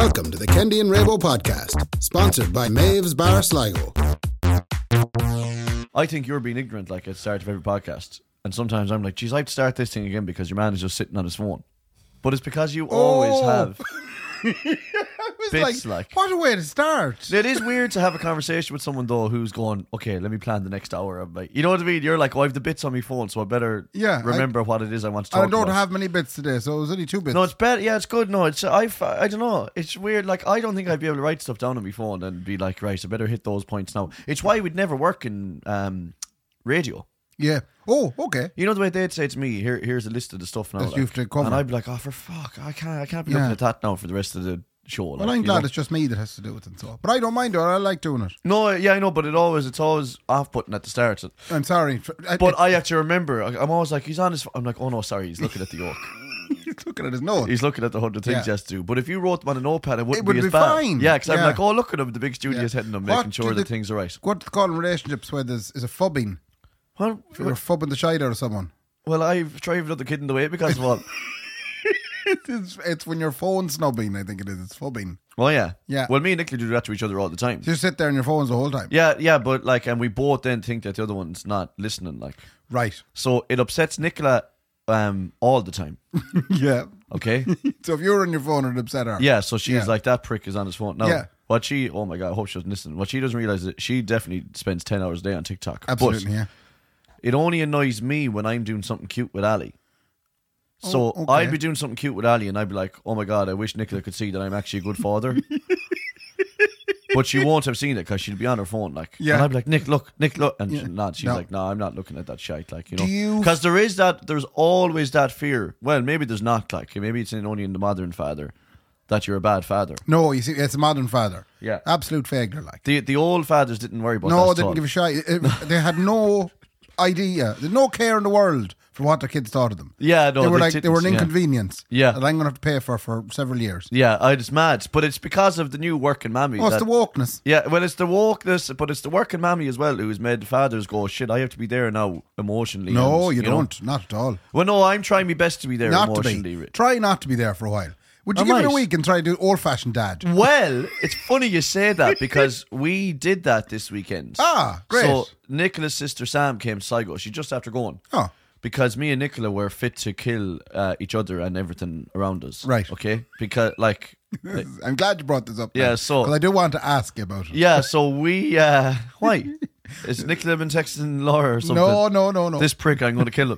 Welcome to the Kendi and Rabo podcast, sponsored by Maeve's Bar Sligo. I think you're being ignorant like at the start of every podcast. And sometimes I'm like, geez, I'd start this thing again because your man is just sitting on his phone. But it's because you always have bits like... What a way to start. It is weird to have a conversation with someone, though, who's going, okay, let me plan the next hour. I'm like, you know what I mean? You're like, oh, I have the bits on my phone, so I better remember what it is I want to talk about. I don't have many bits today, so it was only 2 bits. No, it's better. Yeah, it's good. No, it's I don't know. It's weird. Like, I don't think I'd be able to write stuff down on my phone and be like, right, I better hit those points now. It's why we'd never work in radio. Yeah. Oh, okay. You know the way they'd say to me, here's a list of the stuff now. That you have to cover. And I'd be like, oh, for fuck, I can't be looking at that now for the rest of the show. Well, I'm glad it's just me that has to do it and so. But I don't mind it. I like doing it. No, yeah, I know, but it's always off-putting at the start. I'm sorry. But I have to remember, I'm always like, he's on his... I'm like, oh no, sorry, he's looking at the yoke. He's looking at his notes. He's looking at the 100 things he has to do. But if you wrote them on a notepad, it would be as bad. Fine. Yeah, because I'm like, oh, look at him, the big studio's heading them, making sure that things are right. What do they call in relationships where there's a fubbing? What? If you're fubbing the shite out of someone. Well, I've tried another kid in the way because of what? It's when you're phone snubbing, I think it is. It's fubbing. Oh, yeah. Yeah. Well, me and Nicola do that to each other all the time. You just sit there on your phones the whole time. Yeah, but like, and we both then think that the other one's not listening, like. Right. So it upsets Nicola all the time. Yeah. Okay? So if you're on your phone, it'd upset her. Yeah, so she's like, that prick is on his phone. No, Yeah. oh my God, I hope she doesn't listen. What she doesn't realise is she definitely spends 10 hours a day on TikTok. Absolutely, but yeah. it only annoys me when I'm doing something cute with Ali. So okay. I'd be doing something cute with Ali and I'd be like, oh my God, I wish Nicola could see that I'm actually a good father. But she won't have seen it because she'll be on her phone, like. Yeah. And I'd be like, Nick, look. And she's like, no, I'm not looking at that shite, like, you know. Because there's always that fear. Well, maybe there's not, like, maybe it's only in the modern father that you're a bad father. No, you see, it's a modern father. Yeah. Absolute fagler, like. The old fathers didn't worry about that. No, they didn't give a shit. They had no idea. They had no care in the world for what their kids thought of them. Yeah, no, they were an inconvenience. Yeah. That I'm going to have to pay for several years. Yeah, it's mad. But it's because of the new working mammy. Oh, it's the wokeness. Yeah, well, it's the wokeness, but it's the working mammy as well who's made the fathers go, shit, I have to be there now emotionally. No, and, you don't. Not at all. Well, no, I'm trying my best to be there emotionally. Try not to be there for a while. Would you give it a week and try to do old-fashioned dad? Well, it's funny you say that because we did that this weekend. Ah, great. So Nicola's sister Sam came to Sligo. She's just after going. Oh. Because me and Nicola were fit to kill each other and everything around us. Right. Okay? Because, like... I'm glad you brought this up. Yeah, so... Because I do want to ask you about it. Yeah, so we... why? Is Nicola been texting Laura or something? No. This prick, I'm going to kill him.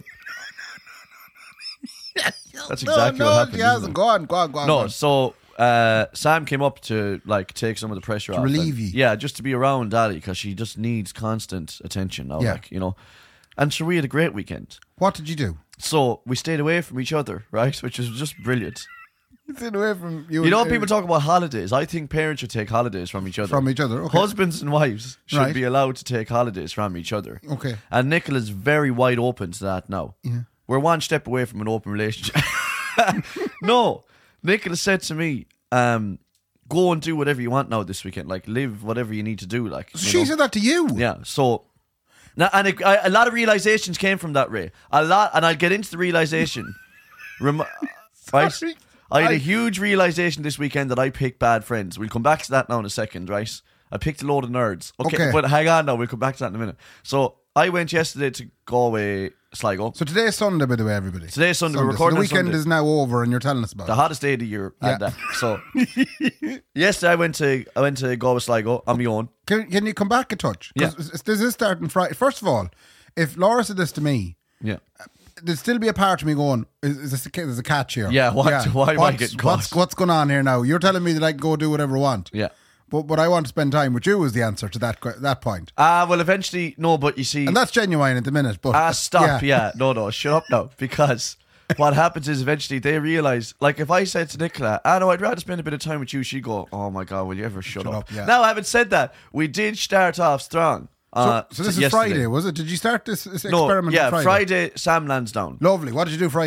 That's exactly what happened. She hasn't. Go on. No, so Sam came up to like take some of the pressure off. Relieve you. Yeah, just to be around Ali because she just needs constant attention now. Yeah. Like, you know. And so we had a great weekend. What did you do? So we stayed away from each other, right? Which is just brilliant. You stayed away from you. You know, people talk about holidays. I think parents should take holidays from each other. Okay. Husbands and wives should be allowed to take holidays from each other. Okay. And Nicola's very wide open to that now. Yeah. We're one step away from an open relationship. No, Nicola said to me, go and do whatever you want now this weekend. Like, live whatever you need to do. Like, she said that to you? Yeah, so... Now, and a lot of realizations came from that, Ray. A lot, and I'll get into the realization. Right? I had a huge realization this weekend that I picked bad friends. We'll come back to that now in a second, right? I picked a load of nerds. Okay. But hang on now, we'll come back to that in a minute. So, I went yesterday to Galway, Sligo. So today's Sunday, by the way, everybody. Today's Sunday. We're recording so the weekend Sunday. is now over and you're telling us about the hottest day of the year. Yeah. That. So, yesterday I went to Galway, Sligo on my own. Can you come back a touch? Yeah. This is starting Friday. First of all, if Laura said this to me, yeah, there'd still be a part of me going, there's a catch here. Yeah, why am I getting caught? What's going on here now? You're telling me that I can go do whatever I want. Yeah. But I want to spend time with you is the answer to that point. Well, eventually, no, but you see... And that's genuine at the minute, but... Stop, yeah. No, shut up now. Because what happens is eventually they realise, like if I said to Nicola, no, I'd rather spend a bit of time with you, she'd go, oh my God, will you ever shut up? Yeah. Now, having said that, we did start off strong. So this is yesterday. Friday, was it? Did you start this experiment on Friday? Friday, Sam Lansdowne. Lovely. What did you do Friday evening?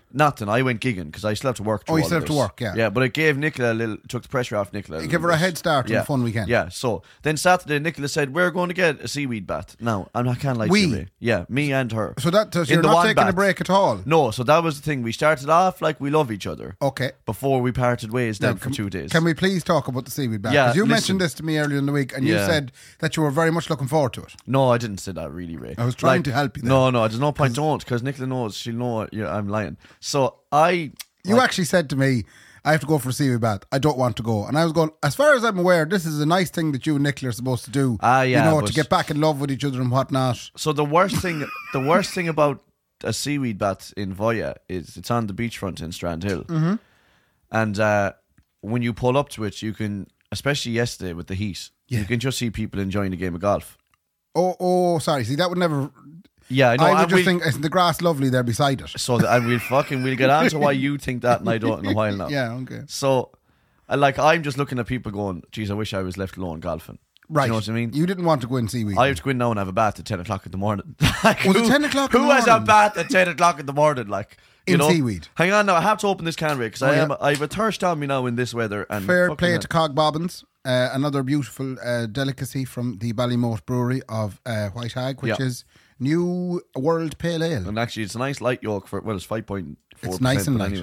Nothing. I went gigging because I still have to work. Oh, you still have to work, yeah. Yeah, but it gave Nicola took the pressure off Nicola. It gave her a head start on a fun weekend. Yeah, so then Saturday, Nicola said, we're going to get a seaweed bath. Now, I'm not kind of like We? Ray. Yeah, me and her. So you're the not one taking a bath. break at all? No, so that was the thing. We started off like we love each other. Okay. Before we parted ways then for 2 days. Can we please talk about the seaweed bath? Yeah, Because you listen. mentioned this to me earlier in the week, and you Yeah. said that you were very much looking forward to it. No, I didn't say that really, Ray. I was trying to help you there. No, there's no point. Don't, because Nicola knows. She'll know I'm lying. So You actually said to me, I have to go for a seaweed bath. I don't want to go. And I was going, as far as I'm aware, this is a nice thing that you and Nicola are supposed to do. Yeah, you know, but- to get back in love with each other and whatnot. So the worst thing about a seaweed bath in Voya is it's on the beachfront in Strand Hill. Mm-hmm. And when you pull up to it, you can, especially yesterday with the heat, you can just see people enjoying the game of golf. Oh, sorry. See, that would never... Yeah, I know. I would and just think, isn't the grass lovely there beside it? so. And we'll get on to why you think that, and I don't in a while now. Yeah, okay. So, I'm just looking at people going, geez, I wish I was left alone golfing. Right. Do you know what I mean? You didn't want to go in seaweed. I have to go in now and have a bath at 10 o'clock in the morning. Was it 10 o'clock in the Who has a morning? bath at 10 o'clock in the morning? Like, you In know? seaweed. Hang on now, I have to open this can, Ray, because yeah. I have a thirst on me now in this weather. And Fair fucking play hell. to Cog Bobbins, another beautiful delicacy from the Ballymote Brewery of White Hag, which Yeah. is New World Pale Ale. And actually, it's a nice light yolk for, well, it's 5.4%. It's nice and light. Anyway.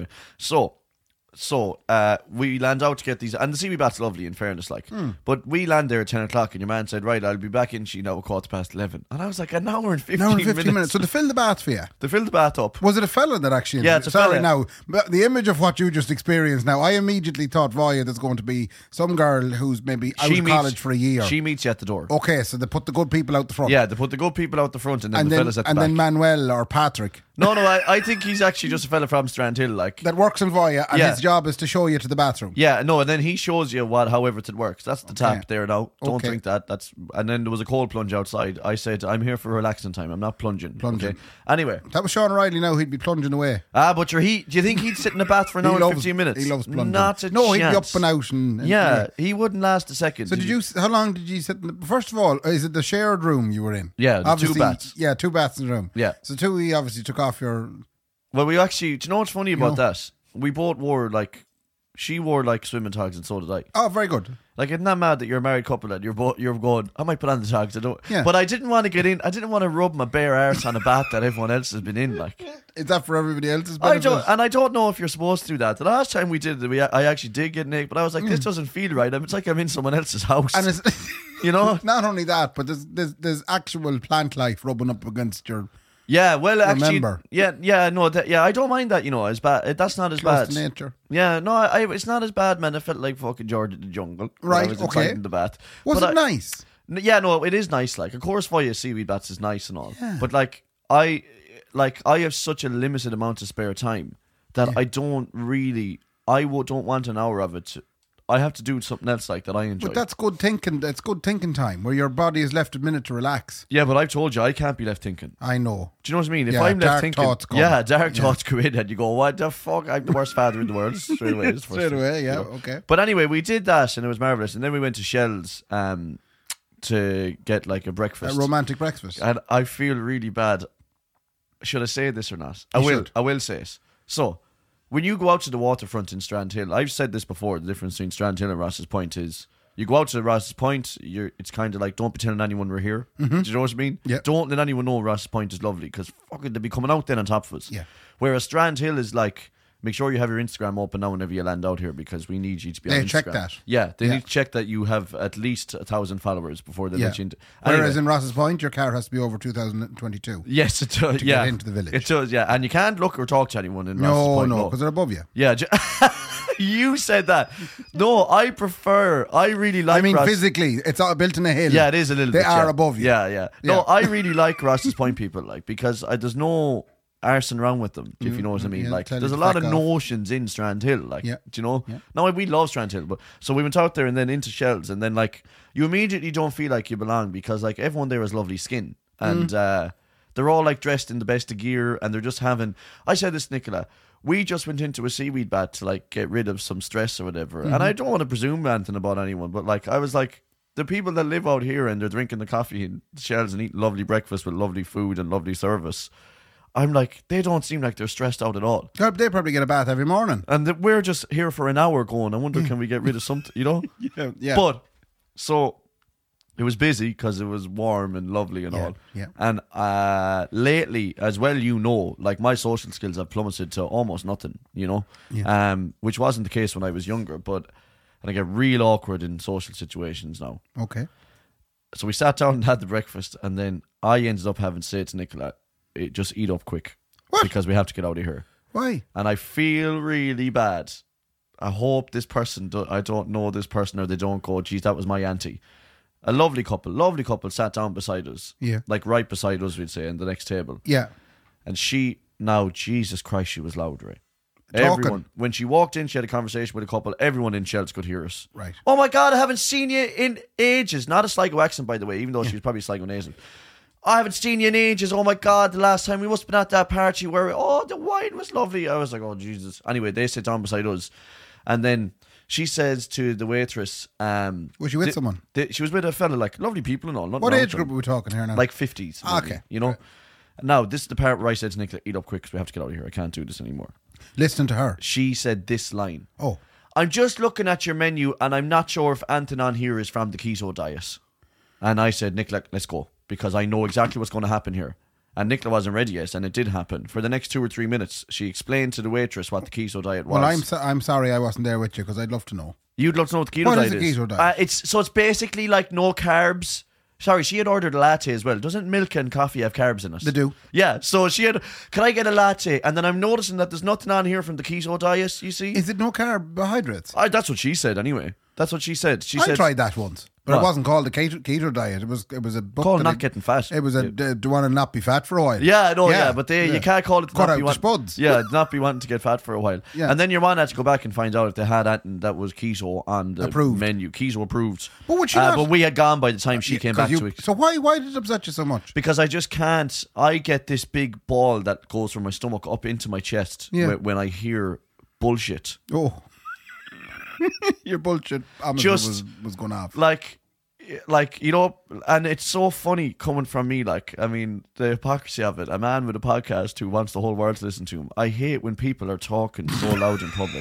So we land out to get these, and the seaweed bath's lovely in fairness, like. But we land there at 10 o'clock, and your man said, right, I'll be back in she now at 11:15. And I was like, an hour and 15 An hour and 15 minutes. minutes. So they filled the bath for you. They filled the bath up. Was it a fella that actually... Yeah, it's a Sorry fella. now, but the image of what you just experienced now, I immediately thought, Voya, there's going to be some girl who's maybe out of college for a year. She meets you at the door. Okay, so they put the good people out the front. Yeah, they put the good people out the front, and then and the then, fellas at the and back. then Manuel or Patrick No, I think he's actually just a fella from Strand Hill, like. that works in Voya, and Yeah. his job is to show you to the bathroom. Yeah, no, and then he shows you how everything works. That's the tap Okay. there now. Don't Okay. drink that. And then there was a cold plunge outside. I said, I'm here for relaxing time. I'm not plunging. Plunging. Okay? Anyway. That was Sean O'Reilly now, he'd be plunging away. But do you think he'd sit in the bath for an hour and 15 minutes? He loves plunging. Not a No, he'd be chance. up and out. And Yeah, he wouldn't last a second. So how long did you sit in first of all, is it the shared room you were in? Yeah, the two Obviously, baths. Yeah, 2 baths in the room. Yeah. So you obviously took off your... Well, we actually, do you know what's funny about that? We both wore she wore swimming togs and so did I. Oh, very good. Like, isn't that mad that you're a married couple and you're going, I might put on the togs, I don't. Yeah. But I didn't want to get in, I didn't want to rub my bare arse on a bath that everyone else has been in, like. Is that for everybody else's I benefit? don't know if you're supposed to do that. The last time we did it, I actually did get naked, but I was like, this doesn't feel right. It's like I'm in someone else's house. And it's you know? not only that, but there's actual plant life rubbing up against your Yeah, well, actually, Remember. I don't mind that. As bad. That's not as close bad. to nature. Yeah, no, it's not as bad, man. I felt like fucking George in the jungle. when Right, I was okay. inside in the bath. Was But it nice? Yeah, no, it is nice. Like, of course, for you, seaweed baths is nice and all. Yeah. But I have such a limited amount of spare time that I don't really. Don't want an hour of it. I have to do something else that I enjoy. But that's good thinking. That's good thinking time where your body is left a minute to relax. Yeah, but I've told you I can't be left thinking. I know. Do you know what I mean? If Yeah, I'm dark left thinking, thoughts come. dark thoughts come in, and you go, "What the fuck? I'm the worst father in the world." Straight away, it's the first Straight thing, away, you yeah, know. okay. But anyway, we did that, and it was marvelous. And then we went to Shell's to get a breakfast. A romantic breakfast. And I feel really bad. Should I say this or not? You I will. should. I will say it. So, when you go out to the waterfront in Strand Hill, I've said this before. The difference between Strand Hill and Ross's Point is you go out to Ross's Point. It's kind of like don't be telling anyone we're here. Do you know what I mean? Yeah. Don't let anyone know Ross's Point is lovely because fucking they'll be coming out then on top of us. Yeah. Whereas Strand Hill is like. Make sure you have your Instagram open now whenever you land out here because we need you to be on They Instagram. check that. Yeah, they Yeah. need to check that you have at least 1,000 followers before they Yeah. let you into. Whereas Anyway. in Ross's Point, your car has to be over 2022. Yes, it does. To yeah. get into the village. It does, yeah. And you can't look or talk to anyone in Ross's No, Point. no, because they're above you. Yeah, you said that. No, I really like I mean, Ross. physically, it's all built in a hill. Yeah, it is a little They bit. are yeah. above you. Yeah. No, Yeah. I really like Ross's Point people, because there's no arsing around with them, if you know what I mean. yeah, tell There's you a to lot fuck of off. notions in Strand Hill, Yeah. do you know? Yeah. No, we love Strand Hill, but so we went out there and then into Shells, and then you immediately don't feel like you belong because everyone there has lovely skin, and they're all dressed in the best of gear, and they're just having. I said this, Nicola. We just went into a seaweed bath to get rid of some stress or whatever, and I don't want to presume anything about anyone, but I was like. The people that live out here and they're drinking the coffee in Shells and eating lovely breakfast with lovely food and lovely service, I'm like, they don't seem like they're stressed out at all. They probably get a bath every morning. And we're just here for an hour going, I wonder, can we get rid of something, you know? Yeah. But, so, it was busy because it was warm and lovely and all. Yeah. And lately, as well, you know, like my social skills have plummeted to almost nothing, you know? Yeah. Which wasn't the case when I was younger, and I get real awkward in social situations now. Okay. So we sat down and had the breakfast, and then I ended up having to say to Nicola, just eat up quick. What? Because we have to get out of here. Why? And I feel really bad. I hope this person, I don't know this person, or they don't go, geez, that was my auntie. A lovely couple sat down beside us. Yeah. Like right beside us, we'd say, in the next table. Yeah. And she, now, Jesus Christ, she was loud, right? Talking. Everyone, when she walked in, she had a conversation with a couple. Everyone in Shells could hear us. Right. Oh my God, I haven't seen you in ages. Not a Sligo accent, by the way, even though she was probably Sligo nasal. I haven't seen you in ages. Oh my God, the last time we must have been at that party where, the wine was lovely. I was like, oh Jesus. Anyway, they sit down beside us. And then she says to the waitress, was she with someone? She was with a fella, like lovely people and all. What age group are we talking here now? Like 50s. Maybe, Okay. You know? Now, this is the part where I said to Nicola, eat up quick because we have to get out of here. I can't do this anymore. Listening to her. She said this line. Oh. I'm just looking at your menu and I'm not sure if Anton on here is from the keto diet. And I said, Nicola, let's go. Because I know exactly what's going to happen here. And Nicola wasn't ready yet, and it did happen. For the next 2 or 3 minutes, she explained to the waitress what the keto diet was. Well, I'm sorry I wasn't there with you because I'd love to know. You'd love to know what the keto What diet is the keto diet? It's basically like no carbs. Sorry, she had ordered a latte as well. Doesn't milk and coffee have carbs in it? They do. Yeah, so she had, can I get a latte? And then I'm noticing that there's nothing on here from the keto diet, you see? Is it no carbohydrates? That's what she said anyway. That's what she said. She I said, tried that once. But What? it wasn't called the keto diet. It was a book. Called that not getting fat. It was a do you want to not be fat for a while? Yeah, I know, yeah, but you can't call it Cut not out be the spuds. Yeah, not be wanting to get fat for a while. Yeah. And then your man had to go back and find out if they had anything that was keto on the Approved. menu. Keto approved. But would she not? But we had gone by the time she came back to it. So why did it upset you so much? Because I just can't. I get this big ball that goes from my stomach up into my chest when I hear bullshit. Oh. Your bullshit was going off. Like, you know, and it's so funny coming from me. Like, I mean, the hypocrisy of it. A man with a podcast who wants the whole world to listen to him. I hate when people are talking so loud in public.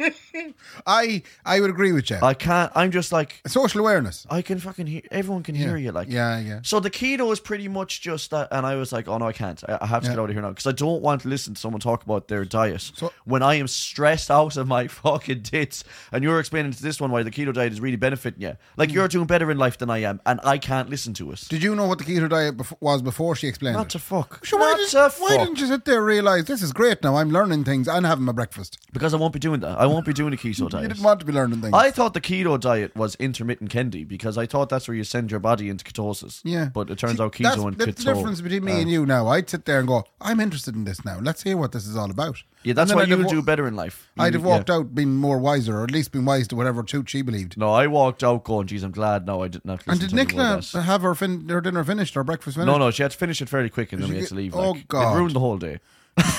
I would agree with you. I can't. I'm just like, Social awareness. I can fucking hear. Everyone can hear you. Like, Yeah. So the keto is pretty much just that. And I was like, oh no, I can't. I have to get out of here now because I don't want to listen to someone talk about their diet when I am stressed out of my fucking tits. And you're explaining to this one why the keto diet is really benefiting you. Like you're doing better in life than I am, and I can't listen to it. Did you know what the keto diet was before she explained Not it? to fuck. So why didn't you sit there and realise this is great now? I'm learning things and having my breakfast. Because I won't be doing that. I won't be doing a keto diet. You didn't want to be learning things. I thought the keto diet was intermittent kendi because I thought that's where you send your body into ketosis. Yeah. But it turns out keto and keto. That's the difference between me and you now. I'd sit there and go, I'm interested in this now. Let's hear what this is all about. Yeah, that's why you do better in life. I'd have walked out being more wiser, or at least been wise to whatever toot she believed. No, I walked out going, geez, I'm glad now I did not listen And did to any more Nicola of that. have her dinner finished, her breakfast finished? No, she had to finish it fairly quick and then we had to leave. Oh, God. It ruined the whole day.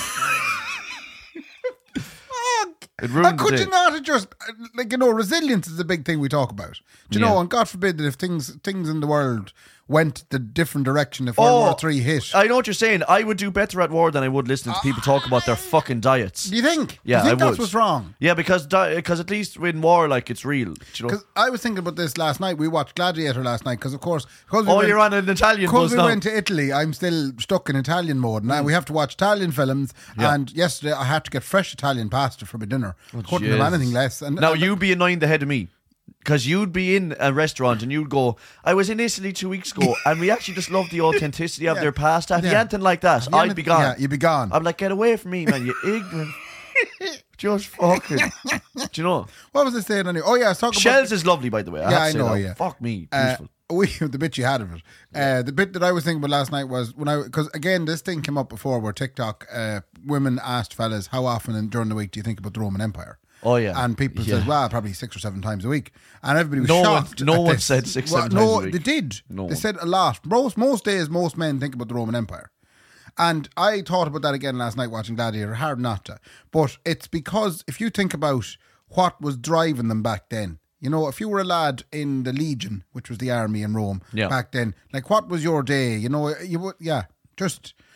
It ruined the could day. you not have just, resilience is a big thing we talk about. Do you know, and God forbid that if things in the world went the different direction if World War III hit. I know what you're saying. I would do better at war than I would listening to people talk about their fucking diets. Do you think? Yeah, Do you think I that's would. what's wrong? Yeah, because at least in war, like, it's real. Do you know? Because I was thinking about this last night. We watched Gladiator last night because, of course... you're on an Italian bus Because we now. went to Italy, I'm still stuck in Italian mode. Now we have to watch Italian films. Yeah. And yesterday I had to get fresh Italian pasta for my dinner. Couldn't have Jesus. anything less. And Now, you'd be annoying the head of me. Because you'd be in a restaurant and you'd go, I was in Italy 2 weeks ago and we actually just love the authenticity of their pasta. If you Yeah. anything like that, I'd be gone. Yeah, you'd be gone. I'm like, get away from me, man, you ignorant. Just fucking. Do you know? What was I saying anyway? Oh, yeah, I was talking Shells is lovely, by the way. Yeah, have to I know, say that. yeah. Fuck me. Beautiful. The bit you had of it. The bit that I was thinking about last night was because again, this thing came up before where TikTok, women asked fellas, how often during the week do you think about the Roman Empire? Oh, yeah. And people Yeah. said, well, probably 6 or 7 times a week. And everybody was No one- shocked. no at one this. said 6, Well, 7 times a week. They did. No They one. said a lot. Most days, most men think about the Roman Empire. And I thought about that again last night watching Gladiator. Hard not to. But it's because if you think about what was driving them back then, you know, if you were a lad in the Legion, which was the army in Rome Yeah. back then, like what was your day? You know, you would,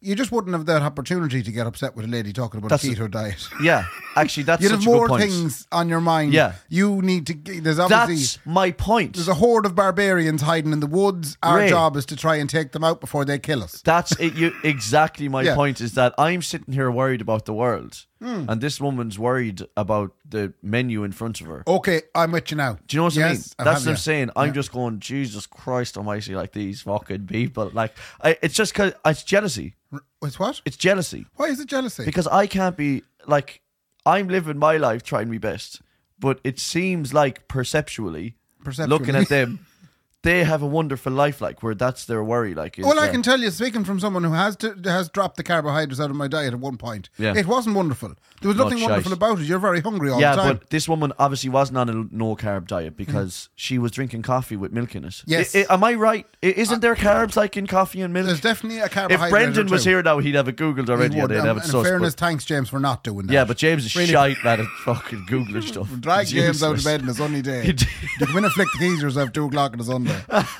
you just wouldn't have that opportunity to get upset with a lady talking about a keto diet. Yeah, actually, that's You'd such have a good more point. things on your mind. Yeah. You need to. There's obviously. That's my point. There's a horde of barbarians hiding in the woods. Our Ray. job is to try and take them out before they kill us. That's it. Exactly my Yeah. point is that I'm sitting here worried about the world, and this woman's worried about the menu in front of her. Okay, I'm with you now. Do you know what I mean? Yes, That's what I'm saying. I'm just going, Jesus Christ Almighty, like these fucking people. Like, it's just because it's jealousy. It's what? It's jealousy Why is it jealousy? because I can't be like, I'm living my life trying my best, but it seems like perceptually. Looking at them, they have a wonderful life, like where that's their worry. Like, is, Well, I can tell you, speaking from someone who has dropped the carbohydrates out of my diet at one point, Yeah. it wasn't wonderful. There was nothing Not wonderful shite. about it. You're very hungry all yeah, the time. but this woman obviously wasn't on a no carb diet because she was drinking coffee with milk in it. Yes. Am I right? Isn't there carbs like in coffee and milk? There's definitely a If carbohydrate. Brendan was too. here now, he'd have it googled already. He would. And they'd have it And in sussed, fairness, but- thanks, James, for not doing that. yeah, but James is Really. shite man at fucking googling stuff. Drag It's James out of useless. bed on a sunny day. He did. You come in and flick the keys yourself 2 o'clock on a Sunday.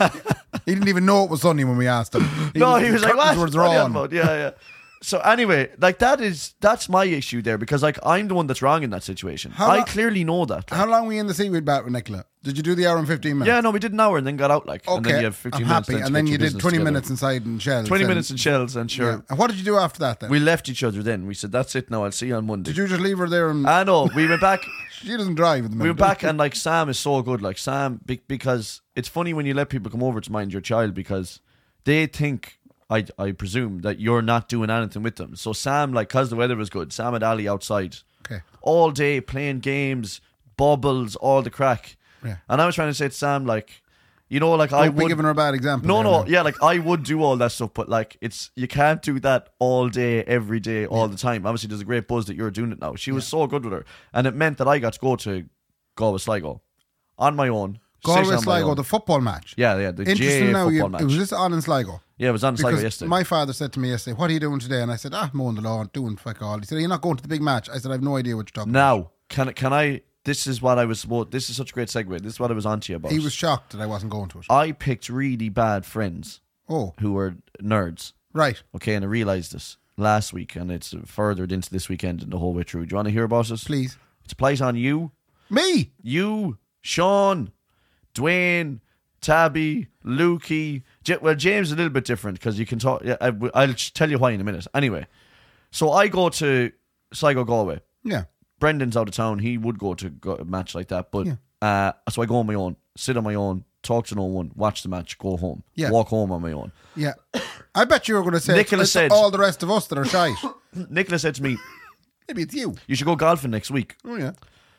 He didn't even know it was sunny when we asked him. He was like, what? curtains were What are you on drawn. about? Yeah. So anyway, like that's my issue there because like I'm the one that's wrong in that situation. I clearly know that. How long were you in the seaweed bat with Nicola? Did you do the hour and 15 minutes? Yeah, no, we did an hour and then got out like, Okay, and then you have 15 I'm minutes. happy. to And then get you your did business 20 together. minutes inside in Shells. 20 then. minutes in Shells and sure. Yeah. And what did you do after that then? We left each other then. We said, that's it now, I'll see you on Monday. Did you just leave her there? And I know. We went back. she doesn't drive at the We minute. went back and like Sam is so good. Like Sam, because it's funny when you let people come over to mind your child because they think, I presume, that you're not doing anything with them. So Sam, like, because the weather was good, Sam had Ali outside Okay. all day playing games, bubbles, all the crack. Yeah. And I was trying to say to Sam, like, you know, like I Don't be would. giving her a bad example. No, there, no, now. yeah, like I would do all that stuff, but like you can't do that all day, every day, all the time. Obviously, there's a great buzz that you're doing it now. She was so good with her, and it meant that I got to go to Galway Sligo on my own. Galway sit on my Sligo, own. the football match. The Interesting GAA now, football match. was this on in Sligo? Yeah, it was on Sligo Because yesterday. my father said to me yesterday, "What are you doing today?" And I said, mowing the lawn, doing fuck all. He said, "You're not going to the big match." I said, "I have no idea what you're talking about." Now, can I? This is what I was. This is such a great segue. This is what I was on to you about. He was shocked that I wasn't going to it. I picked really bad friends Oh, who were nerds. right. Okay, and I realised this last week, and it's furthered into this weekend and the whole way through. Do you want to hear about it? Please. It applies on you. Me? You, Sean, Dwayne, Tabby, Lukey. Well, James is a little bit different because you can talk. Yeah, I'll tell you why in a minute. Anyway, so I go to Sligo Galway. Yeah. Brendan's out of town. He would go to a match like that, but so I go on my own, sit on my own, talk to no one, watch the match, go home, walk home on my own. Yeah. I bet you were going to say Nicola it's said- all the rest of us that are shy. Nicola said to me, Maybe it's you. "You should go golfing next week." Oh, yeah.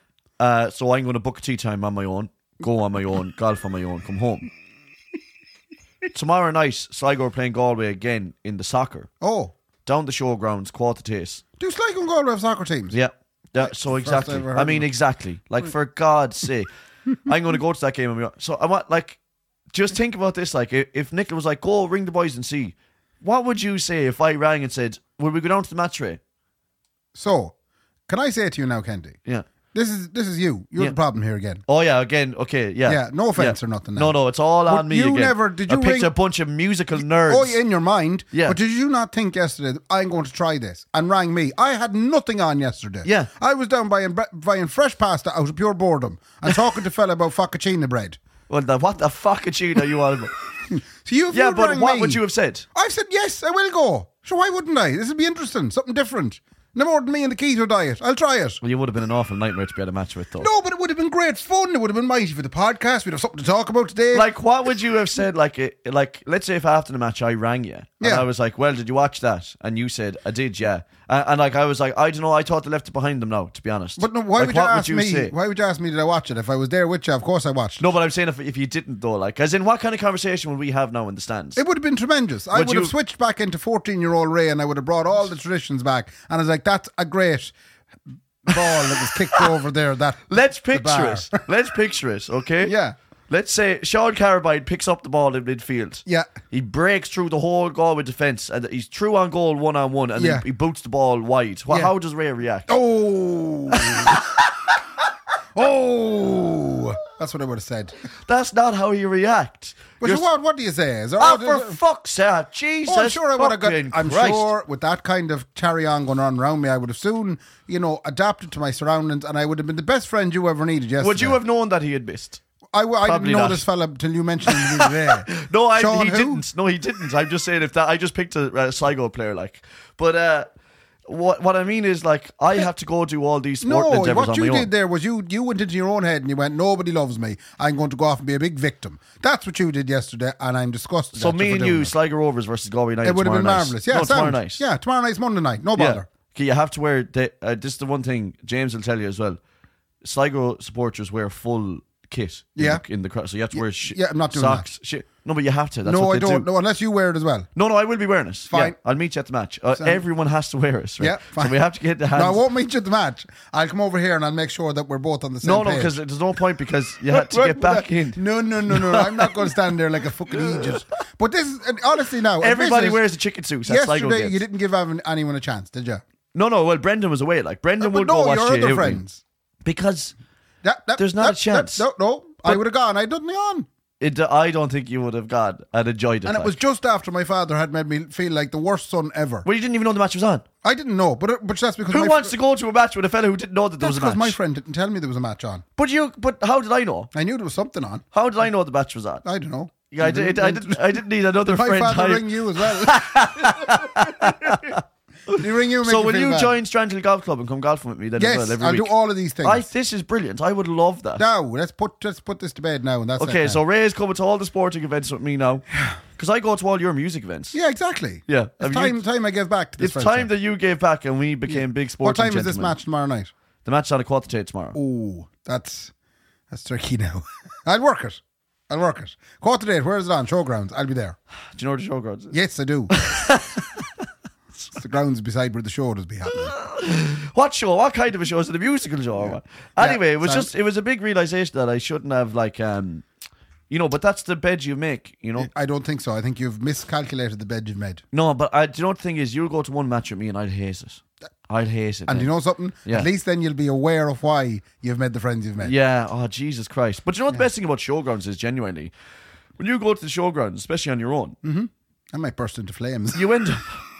So I'm going to book a tea time on my own, go on my own, golf on my own, come home. Tomorrow night, Sligo are playing Galway again in the soccer. Oh. Down the showgrounds, Quarter Taste. Do Sligo and Galway have soccer teams? Yeah. So First exactly. I ever heard I mean, of it. exactly. Like, for God's sake. I'm going to go to that game. So I want, like, just think about this. Like, if Nicola was like, go ring the boys and see, what would you say if I rang and said, will we go down to the match, Ray? So, can I say to you now, Kenty? Yeah. This is you. You're Yeah. the problem here again. Oh, yeah, again, okay, yeah. Yeah, no offense or nothing now. No, it's all But on me you again. never- did you I picked ring- a bunch of musical nerds. Oh, in your mind. Yeah. But did you not think yesterday that I'm going to try this and rang me? I had nothing on yesterday. Yeah. I was down buying fresh pasta out of pure boredom and talking to fella about focaccia bread. Well, what the fuck are you on about? So you Yeah, you'd but rang what me, would you have said? I said, yes, I will go. So why wouldn't I? This would be interesting. Something different. No more than me and the keto diet. I'll try it. Well, you would have been an awful nightmare to be at a match with, though. No, but it would have been great fun. It would have been mighty for the podcast. We'd have something to talk about today. Like, what would you have said? Like, let's say if after the match I rang you and Yeah. I was like, "Well, did you watch that?" And you said, "I did, yeah." And like, I was like, "I don't know. I thought they left it behind them now." To be honest, But no, why Like, would you what ask me? say? Why would you ask me? Did I watch it? If I was there with you, of course I watched it. No, but I'm saying if you didn't though, like, as in, what kind of conversation would we have now in the stands? It would have been tremendous. I Would would you- have switched back into 14-year-old Ray and I would have brought all the traditions back. And I was like, that's a great ball that was kicked over there. Let's the picture bar. it. Let's picture it, okay? Yeah. Let's say Sean Carabine picks up the ball in midfield. Yeah. He breaks through the whole Galway defence and he's through on goal 1-on-1 and Yeah. then he boots the ball wide. Yeah. How does Ray react? Oh. Oh. That's what I would have said. That's not how you react. But You're so what do you say? Is there, for fuck's sake, Jesus! I'm sure I would have got. fucking I'm Christ. sure with that kind of carry on going on around me, I would have soon, adapted to my surroundings, and I would have been the best friend you ever needed yesterday. Would you have known that he had missed? I didn't Probably know not. this fella till you mentioned him today. No, Sean he who? didn't. No, he didn't. I'm just saying I just picked a Sligo player, like. But what I mean is, like, I have to go do all these sport No, endeavours what on you my did own. there was you went into your own head and you went, nobody loves me. I'm going to go off and be a big victim. That's what you did yesterday, and I'm disgusted. So at me for and doing you, it. Sligo Rovers versus Galway United. It would have been tomorrow night. marvellous. Yeah, no, tomorrow sound. night. Yeah, tomorrow night's Monday night. No Yeah. bother. Okay, you have to wear. This is the one thing James will tell you as well. Sligo supporters wear full kit. Yeah. In the crowd, so you have to wear I'm not doing socks. Shit. No, but you have to. That's No, what I they don't. do. No, unless you wear it as well. No, I will be wearing it. Fine. Yeah, I'll meet you at the match. Sound. Everyone has to wear it. Right? Yeah, fine. So we have to get the hands. No, I won't meet you at the match. I'll come over here and I'll make sure that we're both on the same No, page. because there's no point because you had to get back in. No. I'm not going to stand there like a fucking idiot. But this is, honestly now. Everybody admit it, wears a chicken suit. That's Sligo Yesterday, gets. you didn't give anyone a chance, did you? No. Well, Brendan was away. Like Brendan But would go no, watch your you other every- friends. because There's not a chance. No, I would have gone. I didn't on. I don't think you would have gone and enjoyed it. And it was just after my father had made me feel like the worst son ever. Well, you didn't even know the match was on. I didn't know, but that's because Who wants to go to a match with a fella who didn't know that there That's was a because match? my friend didn't tell me there was a match on. But how did I know? I knew there was something on. How did I know the match was on? I don't know. Yeah, I didn't need another My friend. father ring you as well. Did he ring you? And make So will feel you bad? join Strandhill Golf Club and come golfing with me then as Yes, well every I'll week? do all of these things. This is brilliant. I would love that. Now let's put this to bed now, and that's Okay, it so now. Ray's coming to all the sporting events with me now. Because I go to all your music events. Yeah, exactly. Yeah. It's Have you- time I gave back to this. It's friendship. time that you gave back and we became big sporting What time is this gentlemen. match tomorrow night? The match on a quarter tomorrow. Oh, that's tricky now. I'll work it. Quarter to 8. Where is it on? Showgrounds. I'll be there. Do you know where the showgrounds is? Yes, I do. It's the grounds beside where the show does be happening. What show? What kind of a show? Is it a musical show or what? Anyway, it was sounds- it was a big realization that I shouldn't have but that's the bed you make, I don't think so. I think you've miscalculated the bed you've made. No, but do you know what the thing is? You'll go to one match with me and I'd hate it. I'd hate it. And mate. you know something? Yeah. At least then you'll be aware of why you've made the friends you've made. Yeah, oh Jesus Christ. But you know what the best thing about showgrounds is, genuinely? When you go to the showgrounds, especially on your own, I might burst into flames. you end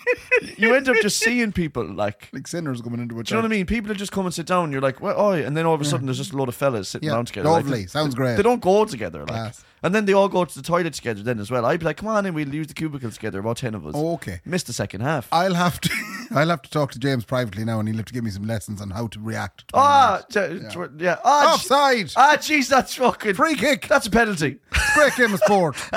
up just seeing people like Sinners coming into a do you know what I mean? People that just come and sit down. You're like, well, oh, and then all of a sudden there's just a load of fellas sitting Yeah, down together. lovely. Like, Sounds great. They don't go together, like, Class. and then they all go to the toilet together. Then as well, I'd be like, come on, in, we'll use the cubicles together. About 10 of us. Oh, okay. Missed the second half. I'll have to talk to James privately now, and he'll have to give me some lessons on how to react. To yeah. Offside. Jeez, that's fucking Free kick. That's a penalty. Great game of sport. Is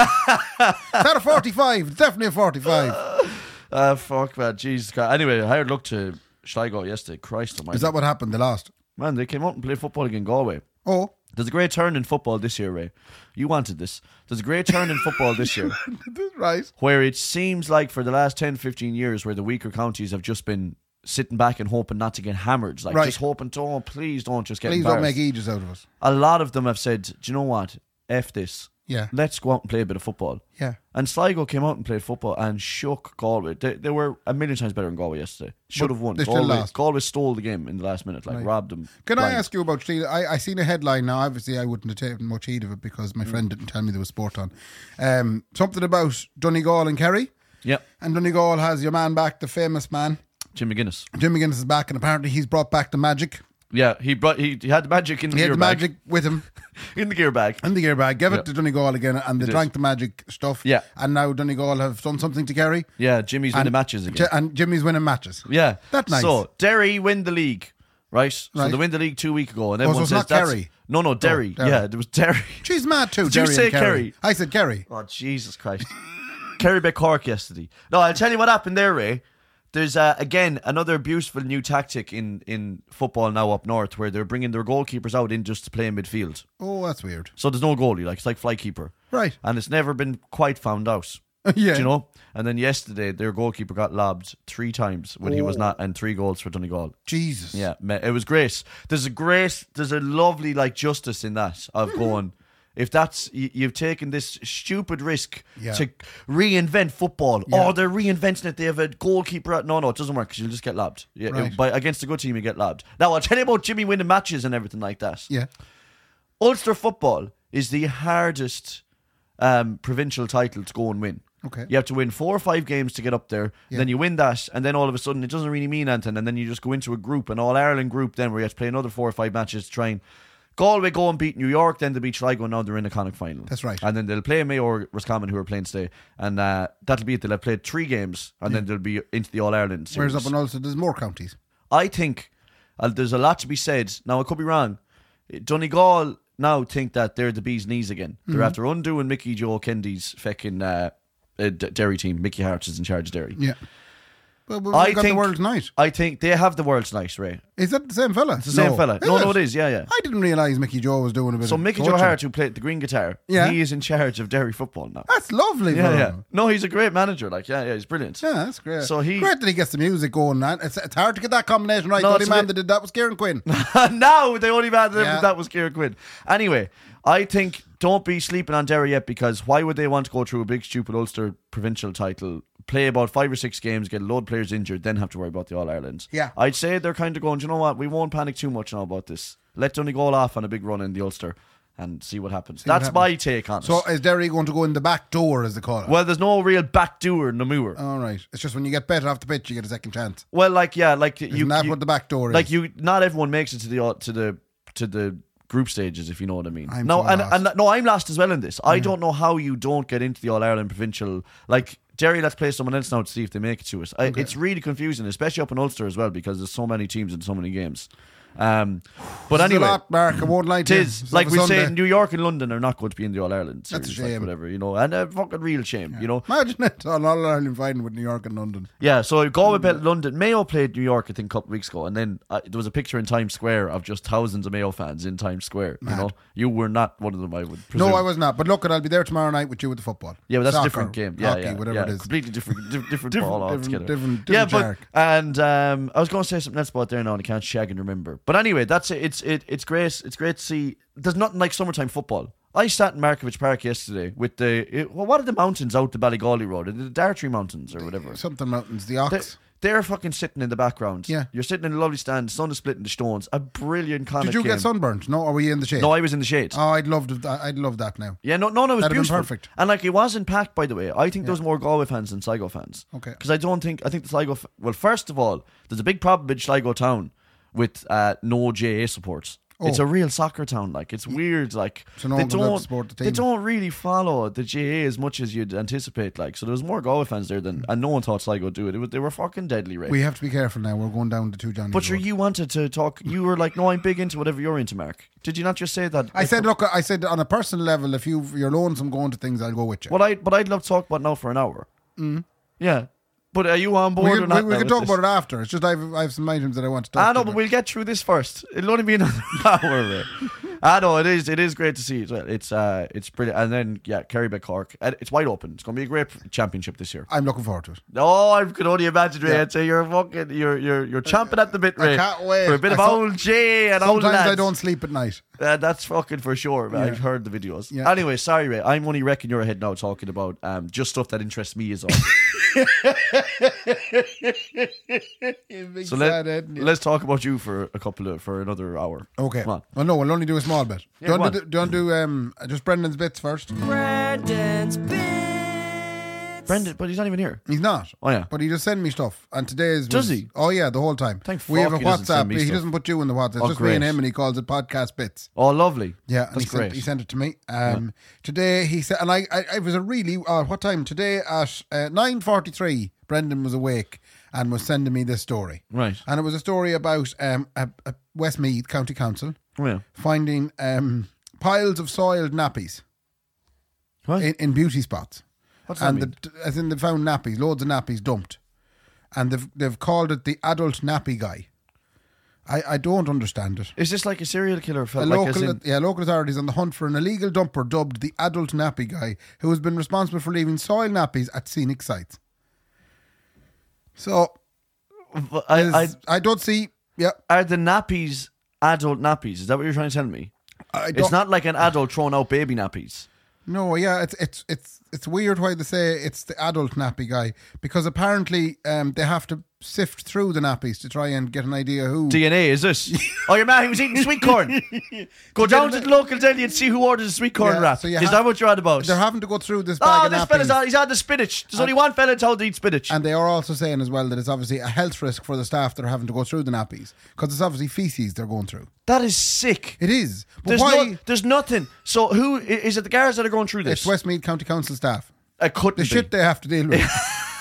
that a 45? Definitely a 45. Fuck man, Jesus Christ. Anyway, I had look to Sligo yesterday. Christ almighty. Is that what happened? The last? Man, they came out and played football against Galway. Oh. There's a great turn in football this year, Ray. You wanted this. There's a great turn in football this year Right. where it seems like for the last 10, 15 years where the weaker counties have just been sitting back and hoping not to get hammered. Like, Right. just hoping, please don't just get Please don't embarrassed. make ages out of us. A lot of them have said, do you know what? F this. Yeah. Let's go out and play a bit of football. Yeah. And Sligo came out and played football and shook Galway. They were a million times better than Galway yesterday. Should have won. they still lost. Galway stole the game in the last minute, robbed them. Can I blind. ask you about Steele? I seen a headline now. Obviously, I wouldn't have taken much heed of it because my friend didn't tell me there was sport on. Something about Donegal and Kerry. Yep. And Donegal has your man back, the famous man. Jim McGuinness. Jim McGuinness is back, and apparently he's brought back the magic. Yeah, he had the magic in the He gear had the bag. magic with him In the gear bag. in the gear bag. Gave Yeah. it to Donegal again, and they did. drank the magic stuff. Yeah. And now Donegal have done something to Kerry. Yeah, Jimmy's winning matches again. And Jimmy's winning matches. Yeah. That's nice. So, Derry win the league, right? So Right. they win the league 2 weeks ago. And so everyone it's says not that's... Kerry? No, Derry. Derry. Yeah, there was Derry. She's mad too. Did you Derry say and Kerry? Kerry? I said Kerry. Oh, Jesus Christ. Kerry beat Cork yesterday. No, I'll tell you what happened there, Ray. There's, again, another beautiful new tactic in football now up north where they're bringing their goalkeepers out in just to play in midfield. Oh, that's weird. So there's no goalie, it's like fly keeper. Right. And it's never been quite found out. Yeah. Do you know? And then yesterday, their goalkeeper got lobbed 3 times when he was not, and 3 goals for Donegal. Jesus. Yeah, it was great. There's a lovely justice in that of going. If that's you've taken this stupid risk to reinvent football, Yeah. they're reinventing it. They have a goalkeeper. No, it doesn't work because you'll just get lobbed. Yeah, Right. against a good team, you get lobbed. Now I'll tell you about Jimmy winning matches and everything like that. Yeah. Ulster football is the hardest provincial title to go and win. Okay. You have to win 4 or 5 games to get up there. Then you win that, and then all of a sudden it doesn't really mean anything. And then you just go into a group, an All Ireland group, then where you have to play another 4 or 5 matches to try and Galway go and beat New York, then they beat Sligo, and now they're in the Connacht final. That's right. And then they'll play Mayo or Roscommon, who are playing today, and that'll be it. They'll have played 3 games, and then they'll be into the All Ireland series. Whereas up in Ulster, there's more counties. I think there's a lot to be said. Now, I could be wrong. Donegal now think that they're the bee's knees again. They're after undoing Mickey Joe Kendi's fucking Derry team. Mickey Hart is in charge of Derry. Yeah. Well, I got the world's night. I think they have the world's night, Ray. Is that the same fella? It's the same fella. No, it is. Yeah. I didn't realise Mickey Joe was doing a bit So of Mickey coaching. Joe Hart, who played the green guitar, he is in charge of Derry football now. That's lovely. Yeah, for yeah. him. No, he's a great manager. Like, yeah, he's brilliant. Yeah, that's great. So great that he gets the music going. Man. It's hard to get that combination right. No, The only it's man that did that was Kieran Quinn. Now the only man that was Kieran Quinn. Anyway, I think don't be sleeping on Derry yet, because why would they want to go through a big stupid Ulster provincial title, play about 5 or 6 games, get a load of players injured, then have to worry about the All Ireland? Yeah. I'd say they're kind of going, do you know what, we won't panic too much now about this. Let Donegal off on a big run in the Ulster and see what happens. That's my take on it. So is Derry going to go in the back door, as they call it? Well, there's no real back door in Namur. All right. It's just when you get better off the pitch, you get a second chance. Well, Isn't that what the back door is? Not everyone makes it to the group stages, if you know what I mean. I'm lost as well in this. I don't know how you don't get into the All Ireland provincial. Like, Derry, let's play someone else now to see if they make it to it. It's really confusing, especially up in Ulster as well, because there's so many teams and so many games. But anyway, a lot, Mark. I won't lie to you. it is. Like we say, New York and London are not going to be in the All Ireland series. That's a shame. Like whatever, and a fucking real shame, Imagine it on All Ireland final with New York and London. Yeah, so Galway played London. Mayo played New York, I think, a couple of weeks ago, and then there was a picture in Times Square of just thousands of Mayo fans in Times Square. Mad. You were not one of them, I would presume. No, I was not. But look, I'll be there tomorrow night with you with the football. Yeah, but that's Soccer, a different game. Yeah, hockey, whatever it is. Completely different ball altogether. Different yeah, shark. but I was going to say something else about there now, and I can't shag and remember. But anyway, that's it. It's great. It's great to see. There's nothing like summertime football. I sat in Markovich Park yesterday with what are the mountains out the Ballygawley Road? The Dartry Mountains or whatever. Something mountains, the Ox. They're fucking sitting in the background. Yeah. You're sitting in a lovely stand, the sun is splitting the stones. A brilliant Connacht Did you game. get sunburned? No, or were you in the shade? No, I was in the shade. Oh, I'd love that now. Yeah, no, it was That'd have been beautiful. perfect. And like, it wasn't packed, by the way. I think there was more Galway fans than Sligo fans. Okay. Because I think the Sligo. Well, first of all, there's a big problem in Sligo town with no GAA supports. Oh. It's a real soccer town. Like, it's weird. Like, So no one will support the team. they don't really follow the GAA as much as you'd anticipate. Like, so there was more Galway fans there than, and no one thought Sligo would do it. They were fucking deadly, right? We have to be careful now. We're going down the two Johnnies. But road. you wanted to talk. You were like, no, I'm big into whatever you're into, Mark. Did you not just say that? I said on a personal level, if you're lonesome going to things, I'll go with you. But I'd love to talk about it now for an hour. Yeah. But are you on board or not? We can talk about it after. It's just I have some items that I want to talk about. But we'll get through this first. It'll only be another hour. Mate. No, it is great to see as well. It's brilliant. And then Kerrybeck Cork. It's wide open. It's going to be a great championship this year. I'm looking forward to it. Oh, I could only imagine, Ray. I'd say you're chomping at the bit, Ray. I can't wait. For a bit of old J and old lads. Sometimes I don't sleep at night. That's fucking for sure. Yeah. I've heard the videos. Yeah. Anyway, sorry, Ray. I'm only wrecking your head now talking about just stuff that interests me is all. So let's talk about you for another hour. Okay. Come on. Well, no, we'll only do a small bit. Yeah, do you want to do just Brendan's bits first? Brendan's Bits. Brendan, but he's not even here. He's not. Oh, yeah. But he just send me stuff. And today's Does he? Oh yeah, the whole time. Thank we have a fuck he doesn't send WhatsApp. me He stuff. doesn't put you in the WhatsApp. It's Oh, just me great. and him, and he calls it podcast bits. Oh, lovely. Yeah, and That's great. he sent it to me. Today he said, and I was a really what time today at 9:43. Brendan was awake and was sending me this story. Right. And it was a story about Westmeath County Council Oh, yeah. finding piles of soiled nappies What? in beauty spots. What's that mean? As in they found nappies, loads of nappies dumped, and they've called it the adult nappy guy. I don't understand it. Is this like a serial killer? Local authorities on the hunt for an illegal dumper dubbed the adult nappy guy, who has been responsible for leaving soiled nappies at scenic sites. So I don't see. Yeah, are the nappies adult nappies? Is that what you're trying to tell me? It's not like an adult throwing out baby nappies. No, yeah, it's weird why they say it's the adult nappy guy, because apparently they have to sift through the nappies to try and get an idea who. DNA, is this? Oh, your man, he was eating sweet corn. Go down to the local deli and see who orders a sweet corn Yeah, wrap. so you is have- that what you're on about? They're having to go through this bag of this nappies. fella's he's had the spinach. There's only one fella in town to eat spinach. And they are also saying as well that it's obviously a health risk for the staff that are having to go through the nappies because it's obviously feces they're going through. That is sick. It is. But There's nothing. So who is it? The guards that are going through this? It's Westmeath County Council staff. It couldn't The be. shit they have to deal with.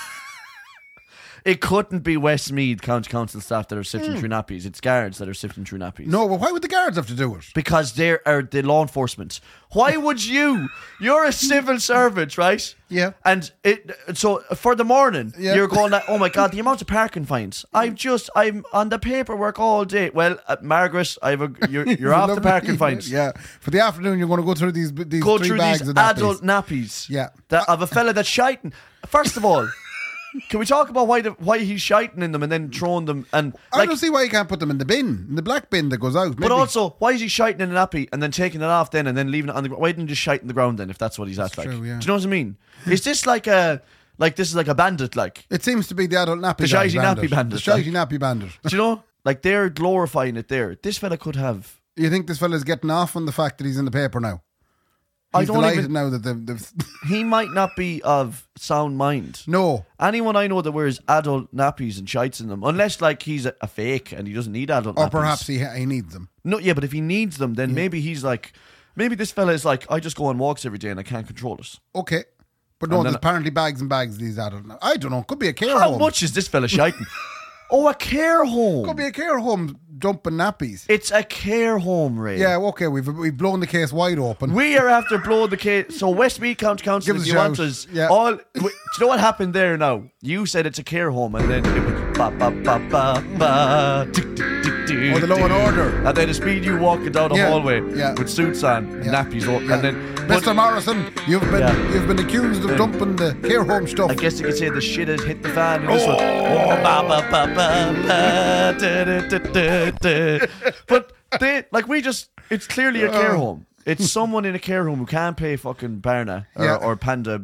It couldn't be Westmeath County Council staff that are sifting through nappies. It's guards that are sifting through nappies. No, but why would the guards have to do it? Because they are the law enforcement. Why would you? You're a civil servant, right? Yeah. And so for the morning, Yeah. you're going like, oh my God, the amount of parking fines. I'm on the paperwork all day. Well, Margaret, you're off the Lovely parking evening. fines. Yeah. For the afternoon, you're going to go through these Go three through bags these of nappies. adult nappies. Yeah. Of a fella that's shiting. First of all, can we talk about why he's shiting in them and then throwing them and I don't see why you can't put them in the black bin that goes out. But Maybe. also, why is he shiting in a nappy and then taking it off then and then leaving it on the ground? Why didn't he just shite in the ground then if that's what he's at? Like, true, yeah. do you know what I mean? Is this like this is like a bandit? Like, It seems to be the adult nappy The shitey nappy bandit, The shitey nappy bandit. do you know? Like they're glorifying it there. This fella could have. You think this fella's getting off on the fact that he's in the paper now? I He's don't delighted even- now that they've He might not be of sound mind. No. Anyone I know that wears adult nappies and shites in them, unless like he's a fake and he doesn't need adult nappies. Or perhaps he needs them. No, yeah, but if he needs them, then maybe he's like, maybe this fella is like, I just go on walks every day and I can't control it. Okay. But no, And then- there's apparently bags and bags of these adult. I don't know. Could be a care How home. much is this fella shiting? Oh, a care home. Could be a care home dumping nappies. It's a care home, Ray. Yeah, okay. We've blown the case wide open. We are after blowing the case. So Westmeath County Council, Give us if a you want shout. us, Yeah. do you know what happened there now? You said it's a care home, and then it was ba ba ba ba ba. Tick, tick, tick, tick, Or the Law and tick. Order. And then it's me and you walking down the Yeah, hallway yeah. with suits on, Yeah. nappies on, Yeah. and then. Mr. Morrison, you've been accused of Yeah. dumping the care home stuff. I guess you could say the shit has hit the fan in this one. Oh, ba ba ba ba ba da, da, da, da, da. But it's clearly a care home. It's someone in a care home who can't pay fucking Barna Yeah. or Panda